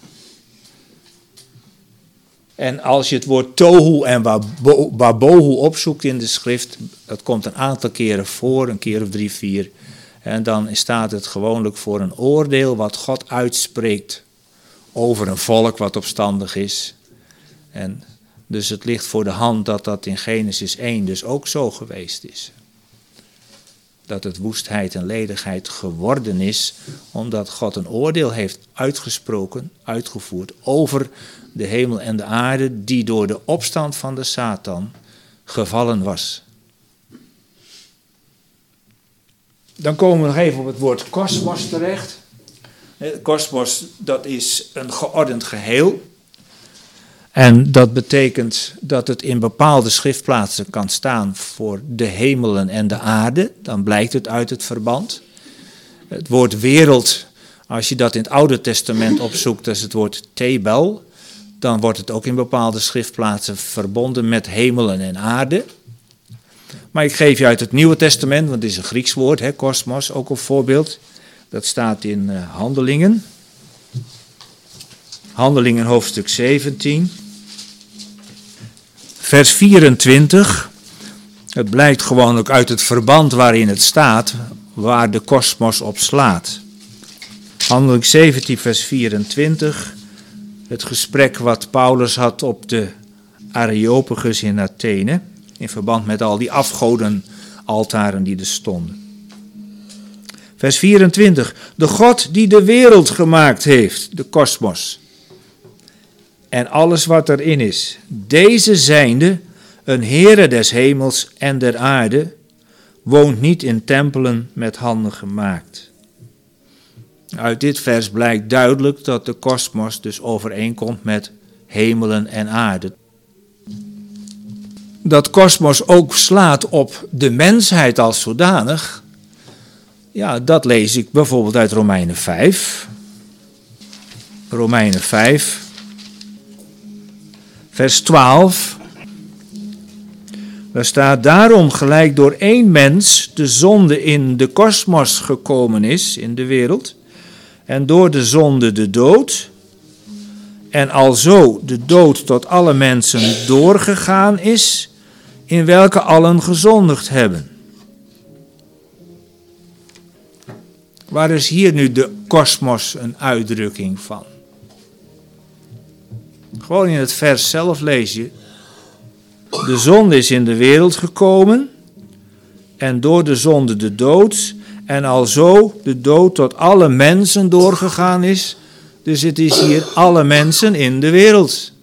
En als je het woord tohu en wabohu opzoekt in de schrift, dat komt een aantal keren voor, een keer of drie, vier. En dan staat het gewoonlijk voor een oordeel wat God uitspreekt over een volk wat opstandig is. En dus het ligt voor de hand dat dat in Genesis één dus ook zo geweest is. Dat het woestheid en ledigheid geworden is, omdat God een oordeel heeft uitgesproken, uitgevoerd over de hemel en de aarde, die door de opstand van de Satan gevallen was. Dan komen we nog even op het woord kosmos terecht. Kosmos, dat is een geordend geheel. En dat betekent dat het in bepaalde schriftplaatsen kan staan voor de hemelen en de aarde. Dan blijkt het uit het verband. Het woord wereld, als je dat in het Oude Testament opzoekt, dat is het woord Tebel. Dan wordt het ook in bepaalde schriftplaatsen verbonden met hemelen en aarde. Maar ik geef je uit het Nieuwe Testament, want het is een Grieks woord, hè, kosmos, ook een voorbeeld. Dat staat in uh, Handelingen. Handelingen hoofdstuk zeventien. Vers vierentwintig. Het blijkt gewoon ook uit het verband waarin het staat, waar de kosmos op slaat. Handelingen zeventien vers vierentwintig. Het gesprek wat Paulus had op de Areopagus in Athene, in verband met al die afgodenaltaren die er stonden. Vers vierentwintig. De God die de wereld gemaakt heeft, de kosmos, en alles wat erin is, deze zijnde, een Heere des hemels en der aarde, woont niet in tempelen met handen gemaakt. Uit dit vers blijkt duidelijk dat de kosmos dus overeenkomt met hemelen en aarde. Dat kosmos ook slaat op de mensheid als zodanig, ja, dat lees ik bijvoorbeeld uit Romeinen vijf. Romeinen vijf, vers twaalf. Daar staat, daarom gelijk door één mens de zonde in de kosmos gekomen is, in de wereld, en door de zonde de dood, en alzo de dood tot alle mensen doorgegaan is, in welke allen gezondigd hebben. Waar is hier nu de kosmos een uitdrukking van? Gewoon in het vers zelf lees je. De zonde is in de wereld gekomen en door de zonde de dood. En alzo de dood tot alle mensen doorgegaan is. Dus het is hier alle mensen in de wereld.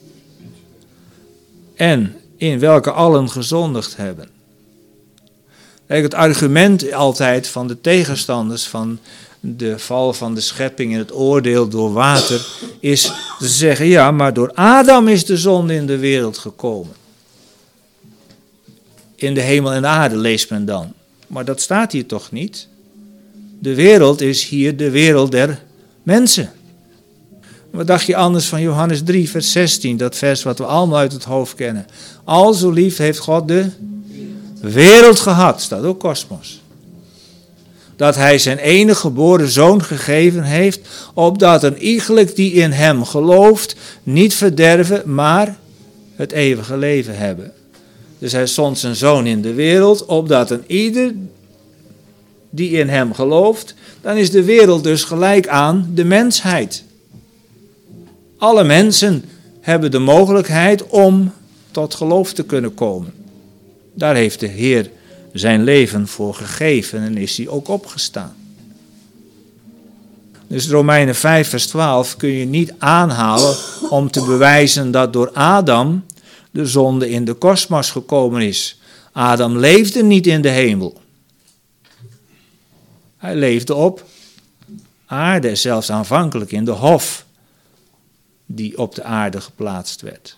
En in welke allen gezondigd hebben. Kijk, het argument altijd van de tegenstanders van de val van de schepping en het oordeel door water is te zeggen, ja, maar door Adam is de zonde in de wereld gekomen. In de hemel en de aarde leest men dan. Maar dat staat hier toch niet? De wereld is hier de wereld der mensen. Wat dacht je anders van Johannes drie, vers zestien, dat vers wat we allemaal uit het hoofd kennen. Al zo lief heeft God de wereld gehad, staat ook kosmos. Dat hij zijn enige geboren zoon gegeven heeft, opdat een iegelijk die in hem gelooft, niet verderven, maar het eeuwige leven hebben. Dus hij zond zijn zoon in de wereld, opdat een ieder die in hem gelooft, dan is de wereld dus gelijk aan de mensheid. Alle mensen hebben de mogelijkheid om tot geloof te kunnen komen. Daar heeft de Heer zijn leven voor gegeven en is hij ook opgestaan. Dus Romeinen vijf vers twaalf kun je niet aanhalen om te bewijzen dat door Adam de zonde in de kosmos gekomen is. Adam leefde niet in de hemel. Hij leefde op aarde, zelfs aanvankelijk in de hof die op de aarde geplaatst werd.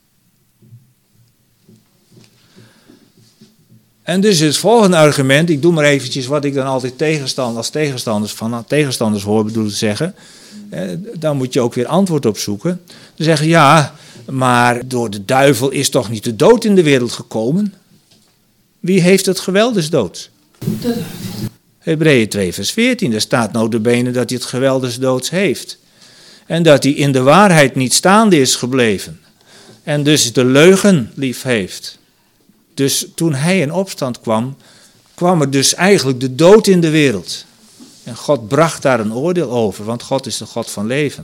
En dus het volgende argument, ik doe maar eventjes wat ik dan altijd tegenstand, als tegenstanders van tegenstanders hoor bedoel te zeggen. Eh, dan moet je ook weer antwoord op zoeken. Ze zeggen ja, maar door de duivel is toch niet de dood in de wereld gekomen? Wie heeft het geweld des doods? Hebreeën twee vers veertien, daar staat nota bene dat hij het geweld des doods heeft. En dat hij in de waarheid niet staande is gebleven. En dus de leugen lief heeft. Dus toen hij in opstand kwam, kwam er dus eigenlijk de dood in de wereld. En God bracht daar een oordeel over, want God is de God van leven.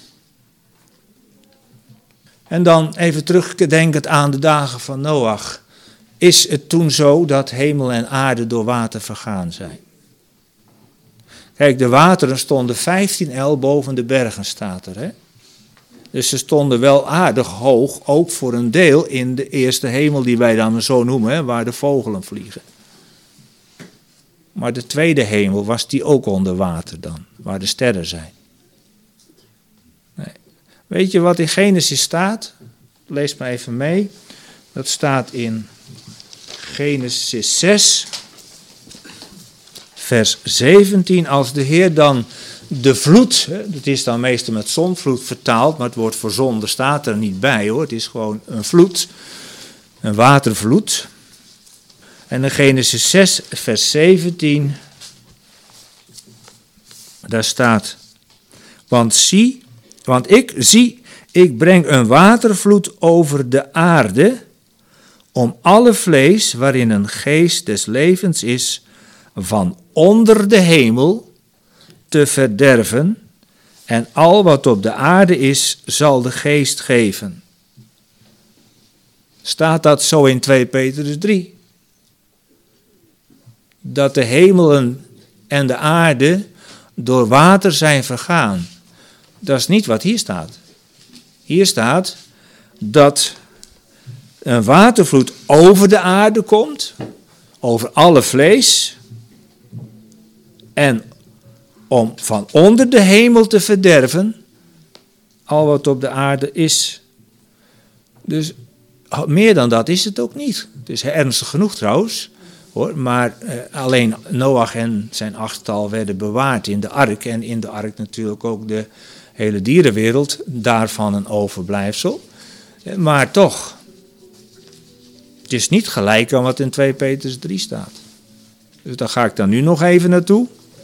En dan even terugdenkend aan de dagen van Noach. Is het toen zo dat hemel en aarde door water vergaan zijn? Kijk, de wateren stonden vijftien el boven de bergen, staat er, hè? Dus ze stonden wel aardig hoog, ook voor een deel in de eerste hemel die wij dan zo noemen, hè, waar de vogelen vliegen. Maar de tweede hemel was die ook onder water dan, waar de sterren zijn. Nee. Weet je wat in Genesis staat? Lees maar even mee. Dat staat in Genesis zes, vers zeventien. Als de Heer dan de vloed, het is dan meestal met zonvloed vertaald, maar het woord voor zonde staat er niet bij hoor. Het is gewoon een vloed, een watervloed. En in Genesis zes, vers zeventien, daar staat, want zie, want ik zie, ik breng een watervloed over de aarde, om alle vlees waarin een geest des levens is, van onder de hemel te verderven, en al wat op de aarde is, zal de geest geven. Staat dat zo in twee Petrus drie? Dat de hemelen en de aarde door water zijn vergaan. Dat is niet wat hier staat. Hier staat dat een watervloed over de aarde komt, over alle vlees, en om van onder de hemel te verderven, al wat op de aarde is. Dus meer dan dat is het ook niet. Het is ernstig genoeg trouwens, hoor. Maar eh, alleen Noach en zijn achttal werden bewaard in de ark. En in de ark natuurlijk ook de hele dierenwereld, daarvan een overblijfsel. Maar toch, het is niet gelijk aan wat in twee Petrus drie staat. Dus daar ga ik dan nu nog even naartoe.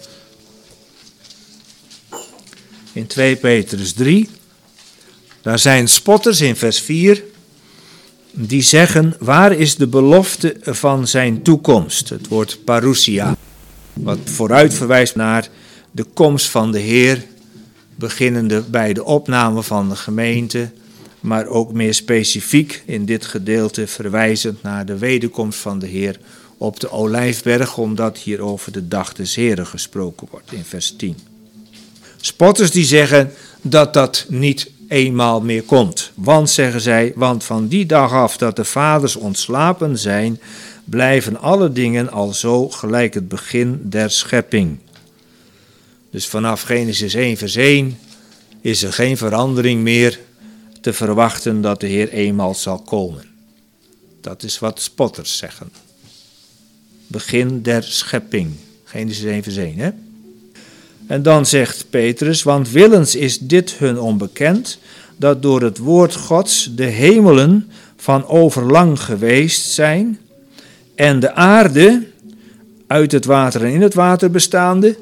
In twee Petrus drie, daar zijn spotters in vers vier, die zeggen, waar is de belofte van zijn toekomst? Het woord parousia. Wat vooruit verwijst naar de komst van de Heer, beginnende bij de opname van de gemeente, maar ook meer specifiek in dit gedeelte verwijzend naar de wederkomst van de Heer op de Olijfberg, omdat hier over de dag des Heren gesproken wordt in vers tien. Spotters die zeggen dat dat niet eenmaal meer komt. Want, zeggen zij, want van die dag af dat de vaders ontslapen zijn, blijven alle dingen al zo gelijk het begin der schepping. Dus vanaf Genesis één vers één is er geen verandering meer te verwachten dat de Heer eenmaal zal komen. Dat is wat spotters zeggen. Begin der schepping. Genesis één vers één, hè? En dan zegt Petrus, want willens is dit hun onbekend, dat door het woord Gods de hemelen van overlang geweest zijn en de aarde uit het water en in het water bestaande.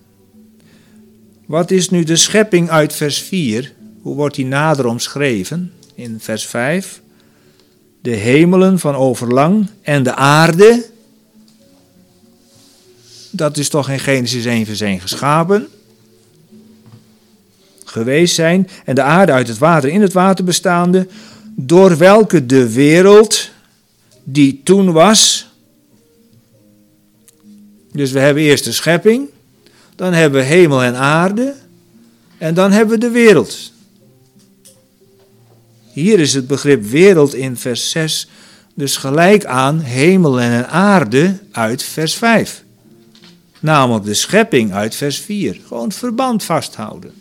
Wat is nu de schepping uit vers vier? Hoe wordt die nader omschreven? In vers vijf. De hemelen van overlang en de aarde. Dat is toch in Genesis één vers één geschapen. Geweest zijn en de aarde uit het water in het water bestaande, door welke de wereld die toen was. Dus we hebben eerst de schepping, dan hebben we hemel en aarde en dan hebben we de wereld. Hier is het begrip wereld in vers zes dus gelijk aan hemel en aarde uit vers vijf. Namelijk de schepping uit vers vier. Gewoon het verband vasthouden.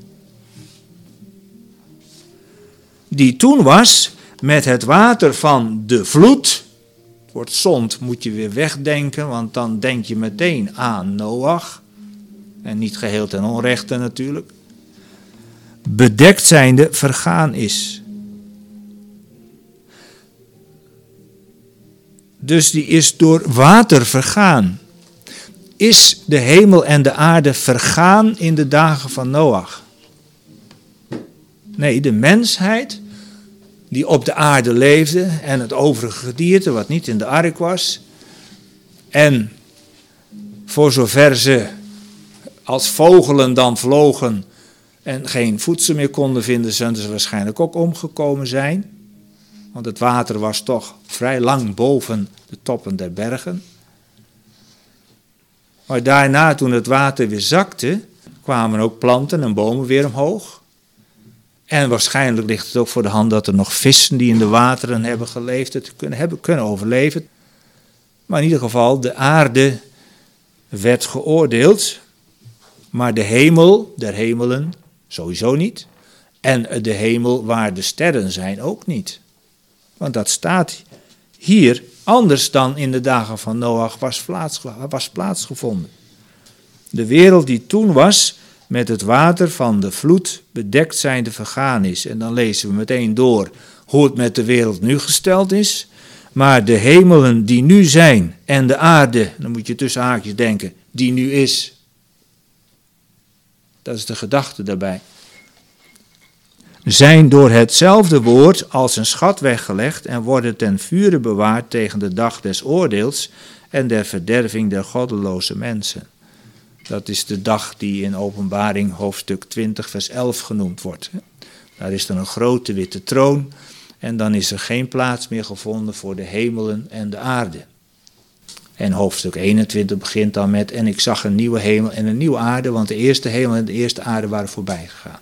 Die toen was met het water van de vloed. Het woord zond moet je weer wegdenken, want dan denk je meteen aan Noach. En niet geheel ten onrechte natuurlijk. Bedekt zijnde vergaan is. Dus die is door water vergaan. Is de hemel en de aarde vergaan in de dagen van Noach? Nee, de mensheid die op de aarde leefde en het overige gedierte wat niet in de ark was. En voor zover ze als vogelen dan vlogen en geen voedsel meer konden vinden, zullen ze waarschijnlijk ook omgekomen zijn. Want het water was toch vrij lang boven de toppen der bergen. Maar daarna, toen het water weer zakte, kwamen ook planten en bomen weer omhoog. En waarschijnlijk ligt het ook voor de hand dat er nog vissen die in de wateren hebben geleefd, het kunnen, hebben kunnen overleven. Maar in ieder geval, de aarde werd geoordeeld, maar de hemel der hemelen sowieso niet. En de hemel waar de sterren zijn ook niet. Want dat staat hier anders dan in de dagen van Noach was, plaats, was plaatsgevonden. De wereld die toen was met het water van de vloed bedekt zijnde vergaan is. En dan lezen we meteen door hoe het met de wereld nu gesteld is. Maar de hemelen die nu zijn en de aarde, dan moet je tussen haakjes denken, die nu is. Dat is de gedachte daarbij. Zijn door hetzelfde woord als een schat weggelegd en worden ten vure bewaard tegen de dag des oordeels en der verderving der goddeloze mensen. Dat is de dag die in Openbaring hoofdstuk twintig vers elf genoemd wordt. Daar is dan een grote witte troon en dan is er geen plaats meer gevonden voor de hemelen en de aarde. En hoofdstuk eenentwintig begint dan met en ik zag een nieuwe hemel en een nieuwe aarde, want de eerste hemel en de eerste aarde waren voorbij gegaan.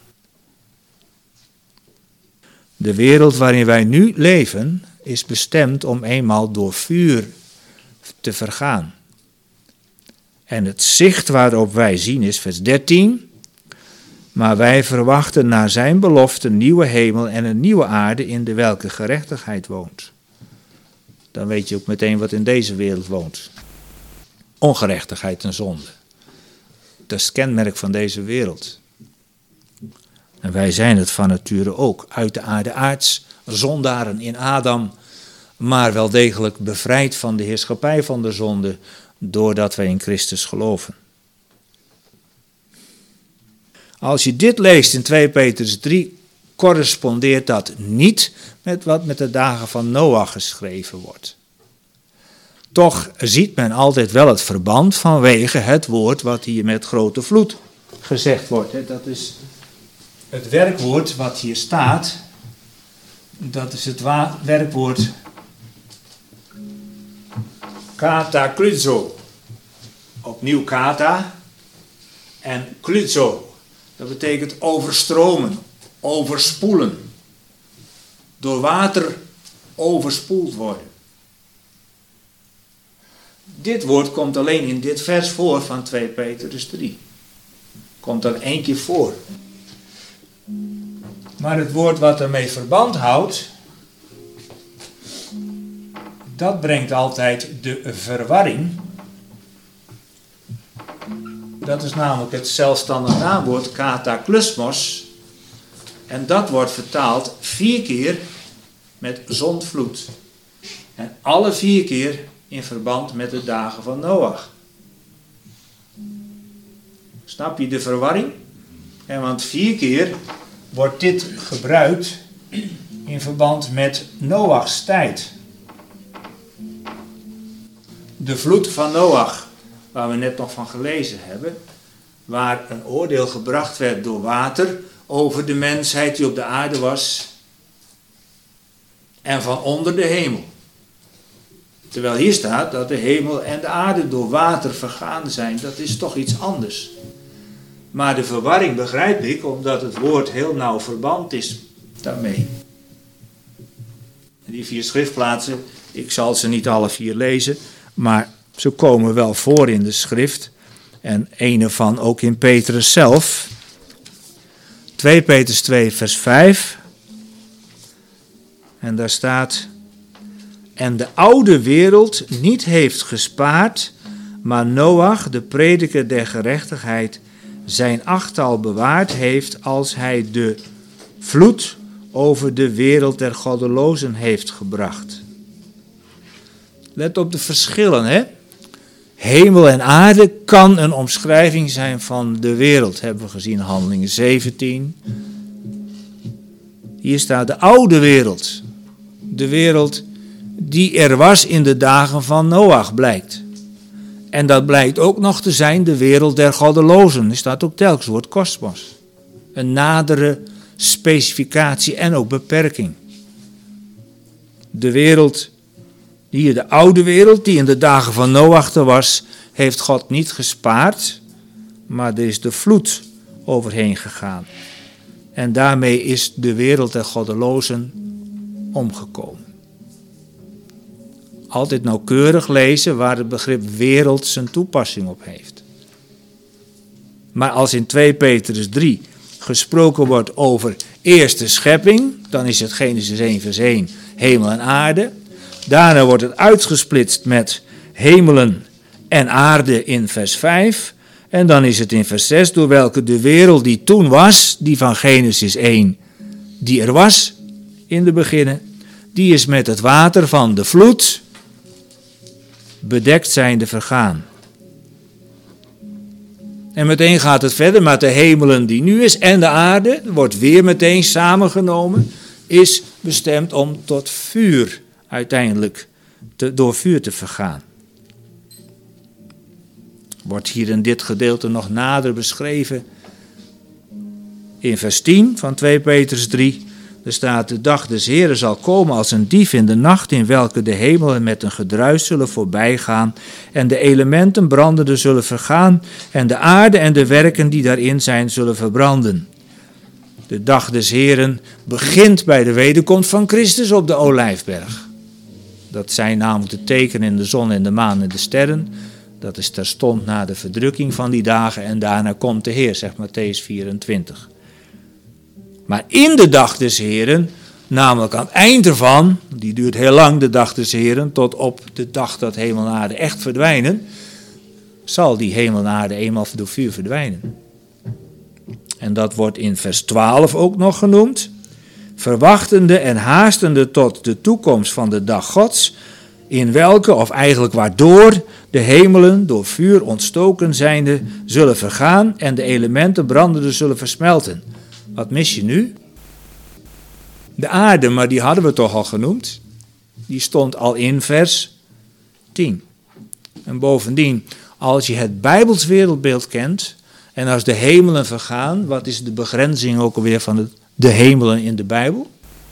De wereld waarin wij nu leven is bestemd om eenmaal door vuur te vergaan. En het zicht waarop wij zien is vers dertien. Maar wij verwachten naar zijn belofte een nieuwe hemel en een nieuwe aarde in de welke gerechtigheid woont. Dan weet je ook meteen wat in deze wereld woont. Ongerechtigheid en zonde. Dat is het kenmerk van deze wereld. En wij zijn het van nature ook, uit de aarde aards, zondaren in Adam, maar wel degelijk bevrijd van de heerschappij van de zonde, doordat wij in Christus geloven. Als je dit leest in twee Petrus drie, correspondeert dat niet met wat met de dagen van Noach geschreven wordt. Toch ziet men altijd wel het verband vanwege het woord wat hier met grote vloed gezegd wordt. Dat is het werkwoord wat hier staat. Dat is het wa- werkwoord katakluzo. Opnieuw kata en kluzo. Dat betekent overstromen, overspoelen. Door water overspoeld worden. Dit woord komt alleen in dit vers voor van twee Petrus drie. Komt dan één keer voor. Maar het woord wat ermee verband houdt, dat brengt altijd de verwarring. Dat is namelijk het zelfstandig naamwoord kataklusmos. En dat wordt vertaald vier keer met zondvloed. En alle vier keer in verband met de dagen van Noach. Snap je de verwarring? En want vier keer wordt dit gebruikt in verband met Noachs tijd. De vloed van Noach, waar we net nog van gelezen hebben, waar een oordeel gebracht werd door water over de mensheid die op de aarde was en van onder de hemel. Terwijl hier staat dat de hemel en de aarde door water vergaan zijn, dat is toch iets anders. Maar de verwarring begrijp ik, omdat het woord heel nauw verband is daarmee. Die vier schriftplaatsen, ik zal ze niet alle vier lezen, maar ze komen wel voor in de schrift. En een ervan ook in Petrus zelf. twee Petrus twee vers vijf. En daar staat: en de oude wereld niet heeft gespaard, maar Noach, de prediker der gerechtigheid, zijn achttal bewaard heeft als hij de vloed over de wereld der goddelozen heeft gebracht. Let op de verschillen, hè? Hemel en aarde kan een omschrijving zijn van de wereld, hebben we gezien in Handelingen zeventien. Hier staat de oude wereld. De wereld die er was in de dagen van Noach, blijkt. En dat blijkt ook nog te zijn de wereld der goddelozen. Er staat ook telkens het woord kosmos. Een nadere specificatie en ook beperking. De wereld, hier de oude wereld, die in de dagen van Noach er was, heeft God niet gespaard, maar er is de vloed overheen gegaan. En daarmee is de wereld der goddelozen omgekomen. Altijd nauwkeurig lezen waar het begrip wereld zijn toepassing op heeft. Maar als in twee Petrus drie gesproken wordt over eerste schepping, dan is het Genesis één vers één, hemel en aarde. Daarna wordt het uitgesplitst met hemelen en aarde in vers vijf. En dan is het in vers zes, door welke de wereld die toen was, die van Genesis één, die er was in de beginnen, die is met het water van de vloed bedekt zijnde vergaan. En meteen gaat het verder met de hemelen die nu is en de aarde, wordt weer meteen samengenomen, is bestemd om tot vuur uiteindelijk te, door vuur te vergaan. Wordt hier in dit gedeelte nog nader beschreven in vers tien van twee Petrus drie. Er staat: de dag des Heren zal komen als een dief in de nacht, in welke de hemelen met een gedruis zullen voorbijgaan en de elementen brandende zullen vergaan en de aarde en de werken die daarin zijn zullen verbranden. De dag des Heren begint bij de wederkomst van Christus op de Olijfberg. Dat zijn namelijk de tekenen in de zon en de maan en de sterren. Dat is terstond na de verdrukking van die dagen en daarna komt de Heer, zegt Mattheüs vierentwintig. Maar in de dag des Heren, namelijk aan het eind ervan, die duurt heel lang, de dag des Heren, tot op de dag dat hemel en aarde echt verdwijnen, zal die hemel en aarde eenmaal door vuur verdwijnen. En dat wordt in vers twaalf ook nog genoemd. Verwachtende en haastende tot de toekomst van de dag Gods, in welke, of eigenlijk waardoor, de hemelen door vuur ontstoken zijnde zullen vergaan en de elementen brandende zullen versmelten. Wat mis je nu? De aarde, maar die hadden we toch al genoemd. Die stond al in vers tien. En bovendien, als je het Bijbels wereldbeeld kent, en als de hemelen vergaan, wat is de begrenzing ook alweer van het, de hemelen in de Bijbel?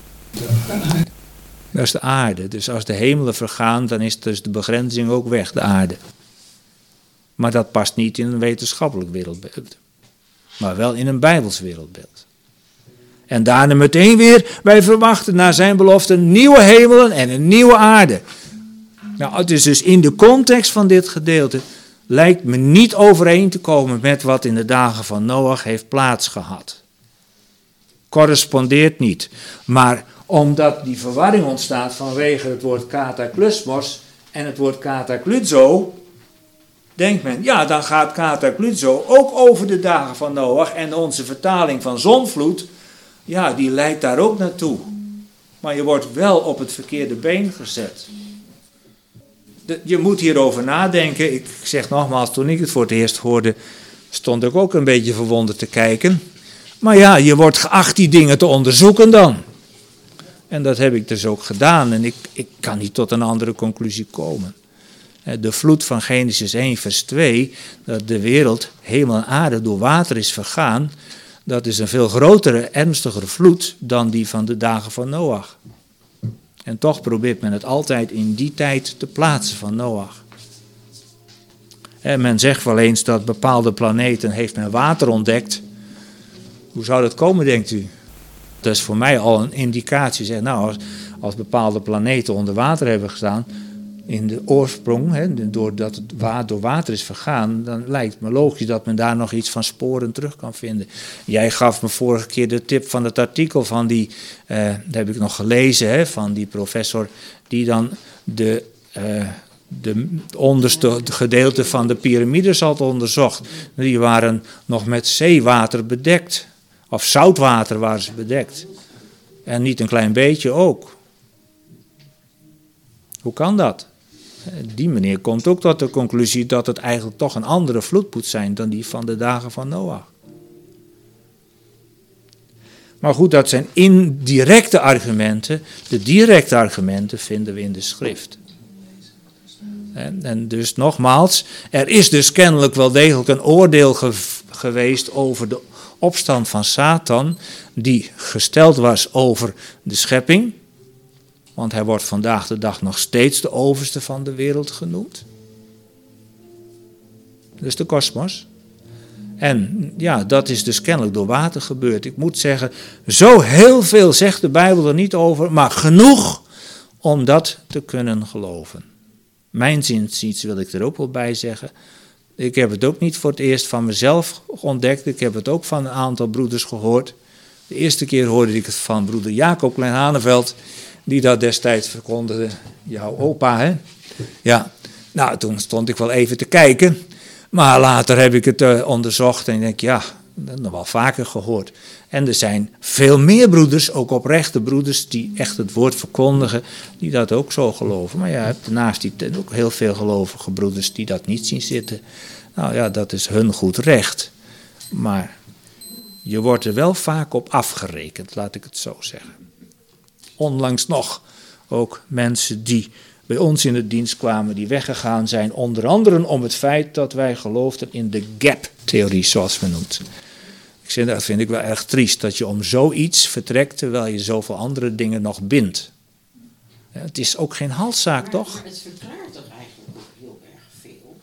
Dat is de aarde. Dus als de hemelen vergaan, dan is dus de begrenzing ook weg, de aarde. Maar dat past niet in een wetenschappelijk wereldbeeld. Maar wel in een Bijbels wereldbeeld. En daarna meteen weer, wij verwachten naar zijn belofte nieuwe hemelen en een nieuwe aarde. Nou, het is dus in de context van dit gedeelte, lijkt me niet overeen te komen met wat in de dagen van Noach heeft plaatsgehad. Correspondeert niet. Maar omdat die verwarring ontstaat vanwege het woord kataklysmos en het woord katakluzo, denkt men, ja, dan gaat katakluzo ook over de dagen van Noach en onze vertaling van zonvloed, ja, die leidt daar ook naartoe. Maar je wordt wel op het verkeerde been gezet. De, je moet hierover nadenken. Ik zeg nogmaals, toen ik het voor het eerst hoorde, stond ik ook een beetje verwonderd te kijken. Maar ja, je wordt geacht die dingen te onderzoeken dan. En dat heb ik dus ook gedaan. En ik, ik kan niet tot een andere conclusie komen. De vloed van Genesis één vers twee, dat de wereld, hemel en aarde door water is vergaan, dat is een veel grotere, ernstigere vloed dan die van de dagen van Noach. En toch probeert men het altijd in die tijd te plaatsen van Noach. En men zegt wel eens dat bepaalde planeten heeft men water ontdekt. Hoe zou dat komen, denkt u? Dat is voor mij al een indicatie. Zeg, nou, als, als bepaalde planeten onder water hebben gestaan, in de oorsprong, hè, doordat het wa- door water is vergaan, dan lijkt me logisch dat men daar nog iets van sporen terug kan vinden. Jij gaf me vorige keer de tip van het artikel van die, uh, dat heb ik nog gelezen, hè, van die professor die dan de, uh, de onderste gedeelte van de piramides had onderzocht. Die waren nog met zeewater bedekt, of zoutwater waren ze bedekt. En niet een klein beetje ook. Hoe kan dat? Die meneer komt ook tot de conclusie dat het eigenlijk toch een andere vloed moet zijn dan die van de dagen van Noach. Maar goed, dat zijn indirecte argumenten. De directe argumenten vinden we in de schrift. En, en dus nogmaals, er is dus kennelijk wel degelijk een oordeel ge- geweest over de opstand van Satan, die gesteld was over de schepping. Want hij wordt vandaag de dag nog steeds de overste van de wereld genoemd. Dus de kosmos. En ja, dat is dus kennelijk door water gebeurd. Ik moet zeggen, zo heel veel zegt de Bijbel er niet over, maar genoeg om dat te kunnen geloven. Mijn zinziens wil ik er ook wel bij zeggen. Ik heb het ook niet voor het eerst van mezelf ontdekt. Ik heb het ook van een aantal broeders gehoord. De eerste keer hoorde ik het van broeder Jacob Klein-Haneveld, die dat destijds verkondigde. Jouw opa, hè? Ja, nou, toen stond ik wel even te kijken. Maar later heb ik het uh, onderzocht en ik denk, ja, dat heb ik nog wel vaker gehoord. En er zijn veel meer broeders, ook oprechte broeders, die echt het woord verkondigen, die dat ook zo geloven. Maar ja, je hebt daarnaast die, ook heel veel gelovige broeders die dat niet zien zitten. Nou ja, dat is hun goed recht. Maar je wordt er wel vaak op afgerekend, laat ik het zo zeggen. Onlangs nog ook mensen die bij ons in de dienst kwamen, die weggegaan zijn, onder andere om het feit dat wij geloofden in de gap-theorie, zoals men noemt. Ik zeg, dat vind ik wel erg triest, dat je om zoiets vertrekt, terwijl je zoveel andere dingen nog bindt. Ja, het is ook geen halszaak, maar, toch? Maar het verklaart toch eigenlijk nog heel erg veel?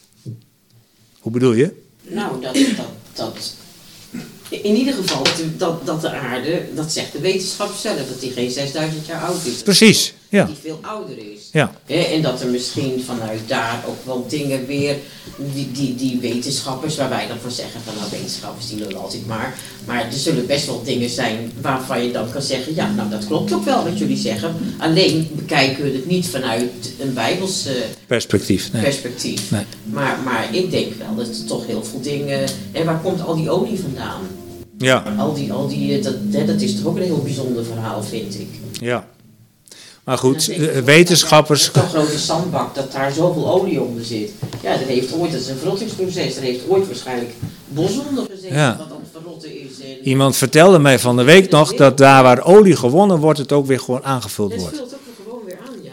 Hoe bedoel je? Nou, dat... dat, dat in ieder geval dat, dat de aarde, dat zegt de wetenschap zelf, dat die geen zesduizend jaar oud is. Precies, ja. Dat die veel ouder is. Ja. En dat er misschien vanuit daar ook wel dingen weer, die, die, die wetenschappers, waar wij dan van zeggen van nou wetenschappers die lullen altijd maar. Maar er zullen best wel dingen zijn waarvan je dan kan zeggen, ja nou dat klopt ook wel wat jullie zeggen. Alleen bekijken we het niet vanuit een bijbels uh, perspectief. Nee. perspectief. Nee. Maar, maar ik denk wel dat er toch heel veel dingen, en waar komt al die olie vandaan? Ja. Al die, al die, dat, dat is toch ook een heel bijzonder verhaal, vind ik. Ja. Maar goed, wetenschappers... Zo'n grote zandbak, dat daar zoveel olie onder zit. Ja, dat heeft ooit, dat is een verrottingsproces, er heeft ooit waarschijnlijk bos onder gezeten, ja, wat aan het verrotten is. En iemand vertelde mij van de week nog dat daar waar olie gewonnen wordt, het ook weer gewoon aangevuld wordt. Het vult ook gewoon weer aan, ja.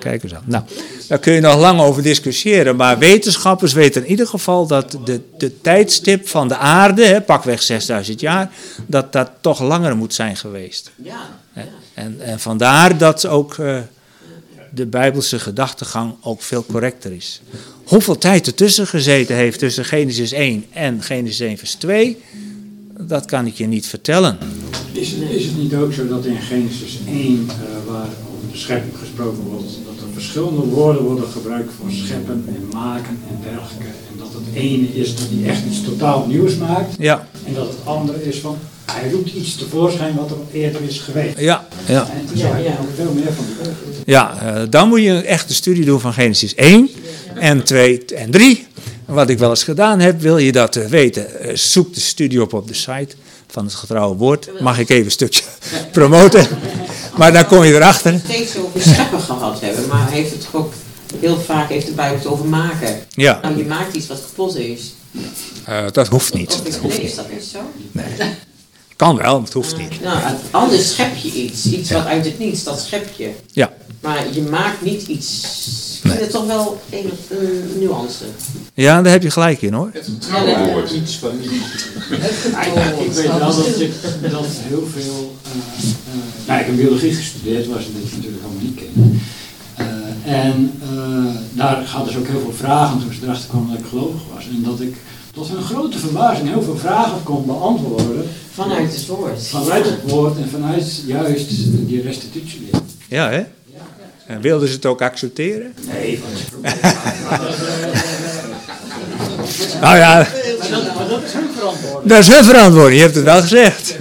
kijk eens aan. Nou, daar kun je nog lang over discussiëren. Maar wetenschappers weten in ieder geval dat de, de tijdstip van de aarde, hè, pakweg zesduizend jaar, dat dat toch langer moet zijn geweest. Ja. En, en vandaar dat ook uh, de Bijbelse gedachtegang ook veel correcter is. Hoeveel tijd ertussen gezeten heeft tussen Genesis één en Genesis één vers twee, dat kan ik je niet vertellen. Is, is het niet ook zo dat in Genesis één, uh, waar over de schepping gesproken wordt, dat er verschillende woorden worden gebruikt voor scheppen en maken en dergelijke. En dat het ene is die echt iets totaal nieuws maakt. Ja. En dat het andere is van, hij roept iets tevoorschijn wat er eerder is geweest. Ja, ja. En toen zou je ook veel meer van die woorden. Ja, uh, dan moet je een echte studie doen van Genesis één en twee en drie. Wat ik wel eens gedaan heb, wil je dat uh, weten, uh, zoek de studie op op de site van het Getrouwe Woord. Mag ik even een stukje promoten? Maar dan kom je erachter. Steeds over scheppen gehad hebben, maar heeft het ook heel vaak heeft de Bijbel het over maken. Ja. Nou, je maakt iets wat kapot is. Uh, dat hoeft niet. Of is, nee, is dat niet zo? Nee. Kan wel, maar het hoeft niet. Nou, anders schep je iets. Iets wat uit het niets, dat schep je. Ja. Maar je maakt niet iets. Ik vind het toch wel een, een nuance. Ja, daar heb je gelijk in hoor. Het trouwwoord. Iets van niet. Ik weet wel dat, ik, dat heel veel. Uh, uh, nou, ik heb biologie gestudeerd, waar ze dit natuurlijk allemaal niet kennen. Uh, en uh, daar hadden ze ook heel veel vragen toen ze erachter kwamen dat ik gelovig was. En dat ik tot hun grote verbazing heel veel vragen kon beantwoorden. Vanuit het woord. Vanuit het woord en vanuit juist die restitutieleer. Ja, hè? En wilden ze het ook accepteren? Nee, Nou ja, maar dat, maar dat is hun verantwoording. dat is hun verantwoording, je hebt het wel gezegd.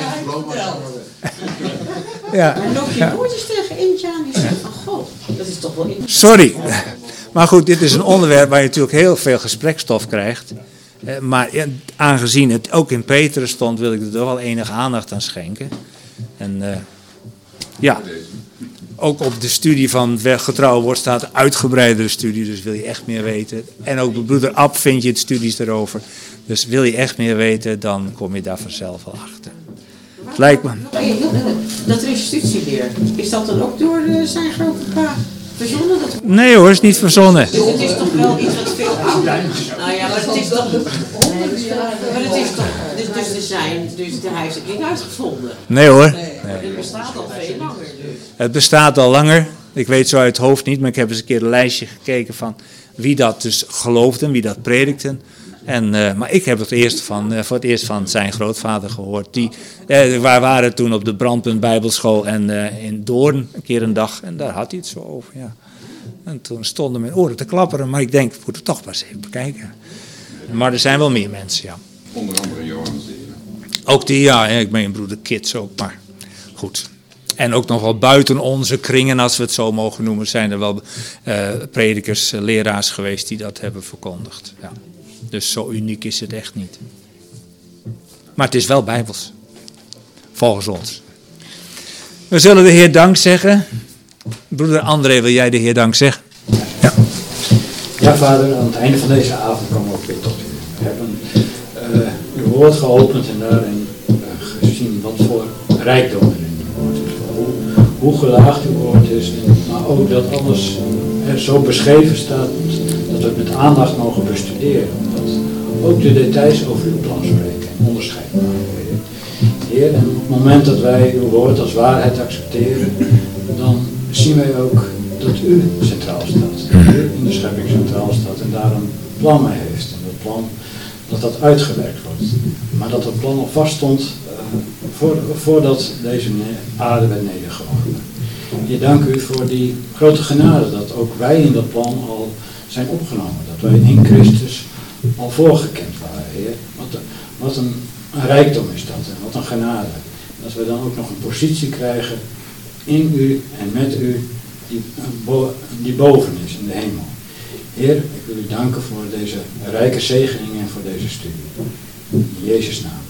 Ja. Maar loop je nooit eens tegen eentje aan die zegt van God, dat is toch wel interessant. Sorry. Maar goed, dit is een onderwerp waar je natuurlijk heel veel gesprekstof krijgt. Eh, maar aangezien het ook in Petrus stond, wil ik er toch wel enige aandacht aan schenken. En uh, ja, ook op de studie van Getrouwe Woord staat een uitgebreidere studie, dus wil je echt meer weten. En ook bij broeder Ab vind je het studies erover. Dus wil je echt meer weten, dan kom je daar vanzelf wel achter. Het lijkt me. Dat restitutieleer, is dat dan ook door uh, zijn grote pa verzonnen? Dat... Nee hoor, is niet verzonnen. Dus het is toch wel iets wat veel ouder is. Nou ja, maar het is toch... Maar het is toch... Dus, dus, er zijn, dus hij heeft het niet uitgevonden. Nee hoor. Nee. Het bestaat al veel langer dus. Het bestaat al langer. Ik weet zo uit het hoofd niet, maar ik heb eens een keer een lijstje gekeken van wie dat dus geloofden, wie dat predikten. En, uh, maar ik heb het eerst van, uh, voor het eerst van zijn grootvader gehoord. Die, uh, wij waren toen op de Brandpunt Bijbelschool en uh, in Doorn een keer een dag. En daar had hij het zo over, ja. En toen stonden mijn oren te klapperen. Maar ik denk, we moeten toch maar eens even bekijken. Maar er zijn wel meer mensen, ja. Onder andere Johannes. Ook die, ja. Ik meen broeder Kids ook, maar goed. En ook nog wel buiten onze kringen, als we het zo mogen noemen, zijn er wel uh, predikers, uh, leraars geweest die dat hebben verkondigd, ja. Dus zo uniek is het echt niet. Maar het is wel bijbels. Volgens ons. We zullen de Heer dank zeggen. Broeder André, wil jij de Heer dank zeggen? Ja. Ja, vader, aan het einde van deze avond komen we ook weer tot u. We hebben uh, uw woord geopend en daarin uh, gezien wat voor rijkdom er in uw woord is. Hoe, hoe gelaagd uw woord is. En, maar ook dat alles er zo beschreven staat dat we het met aandacht mogen bestuderen. Omdat ook de details over uw plan spreken en onderscheid maken. Heer, en op het moment dat wij uw woord als waarheid accepteren, dan zien wij ook dat u centraal staat. Dat u in de schepping centraal staat en daar een plan mee heeft. En dat plan, dat dat uitgewerkt wordt. Maar dat dat plan al vast stond uh, voor, voordat deze aarde werd nedergeworpen. Heer, dank u voor die grote genade dat ook wij in dat plan al zijn opgenomen. Dat wij in Christus al voorgekend waren, Heer. Wat, wat een, een rijkdom is dat en wat een genade. Dat we dan ook nog een positie krijgen in u en met u die, die boven is in de hemel. Heer, ik wil u danken voor deze rijke zegening en voor deze studie. In Jezus' naam.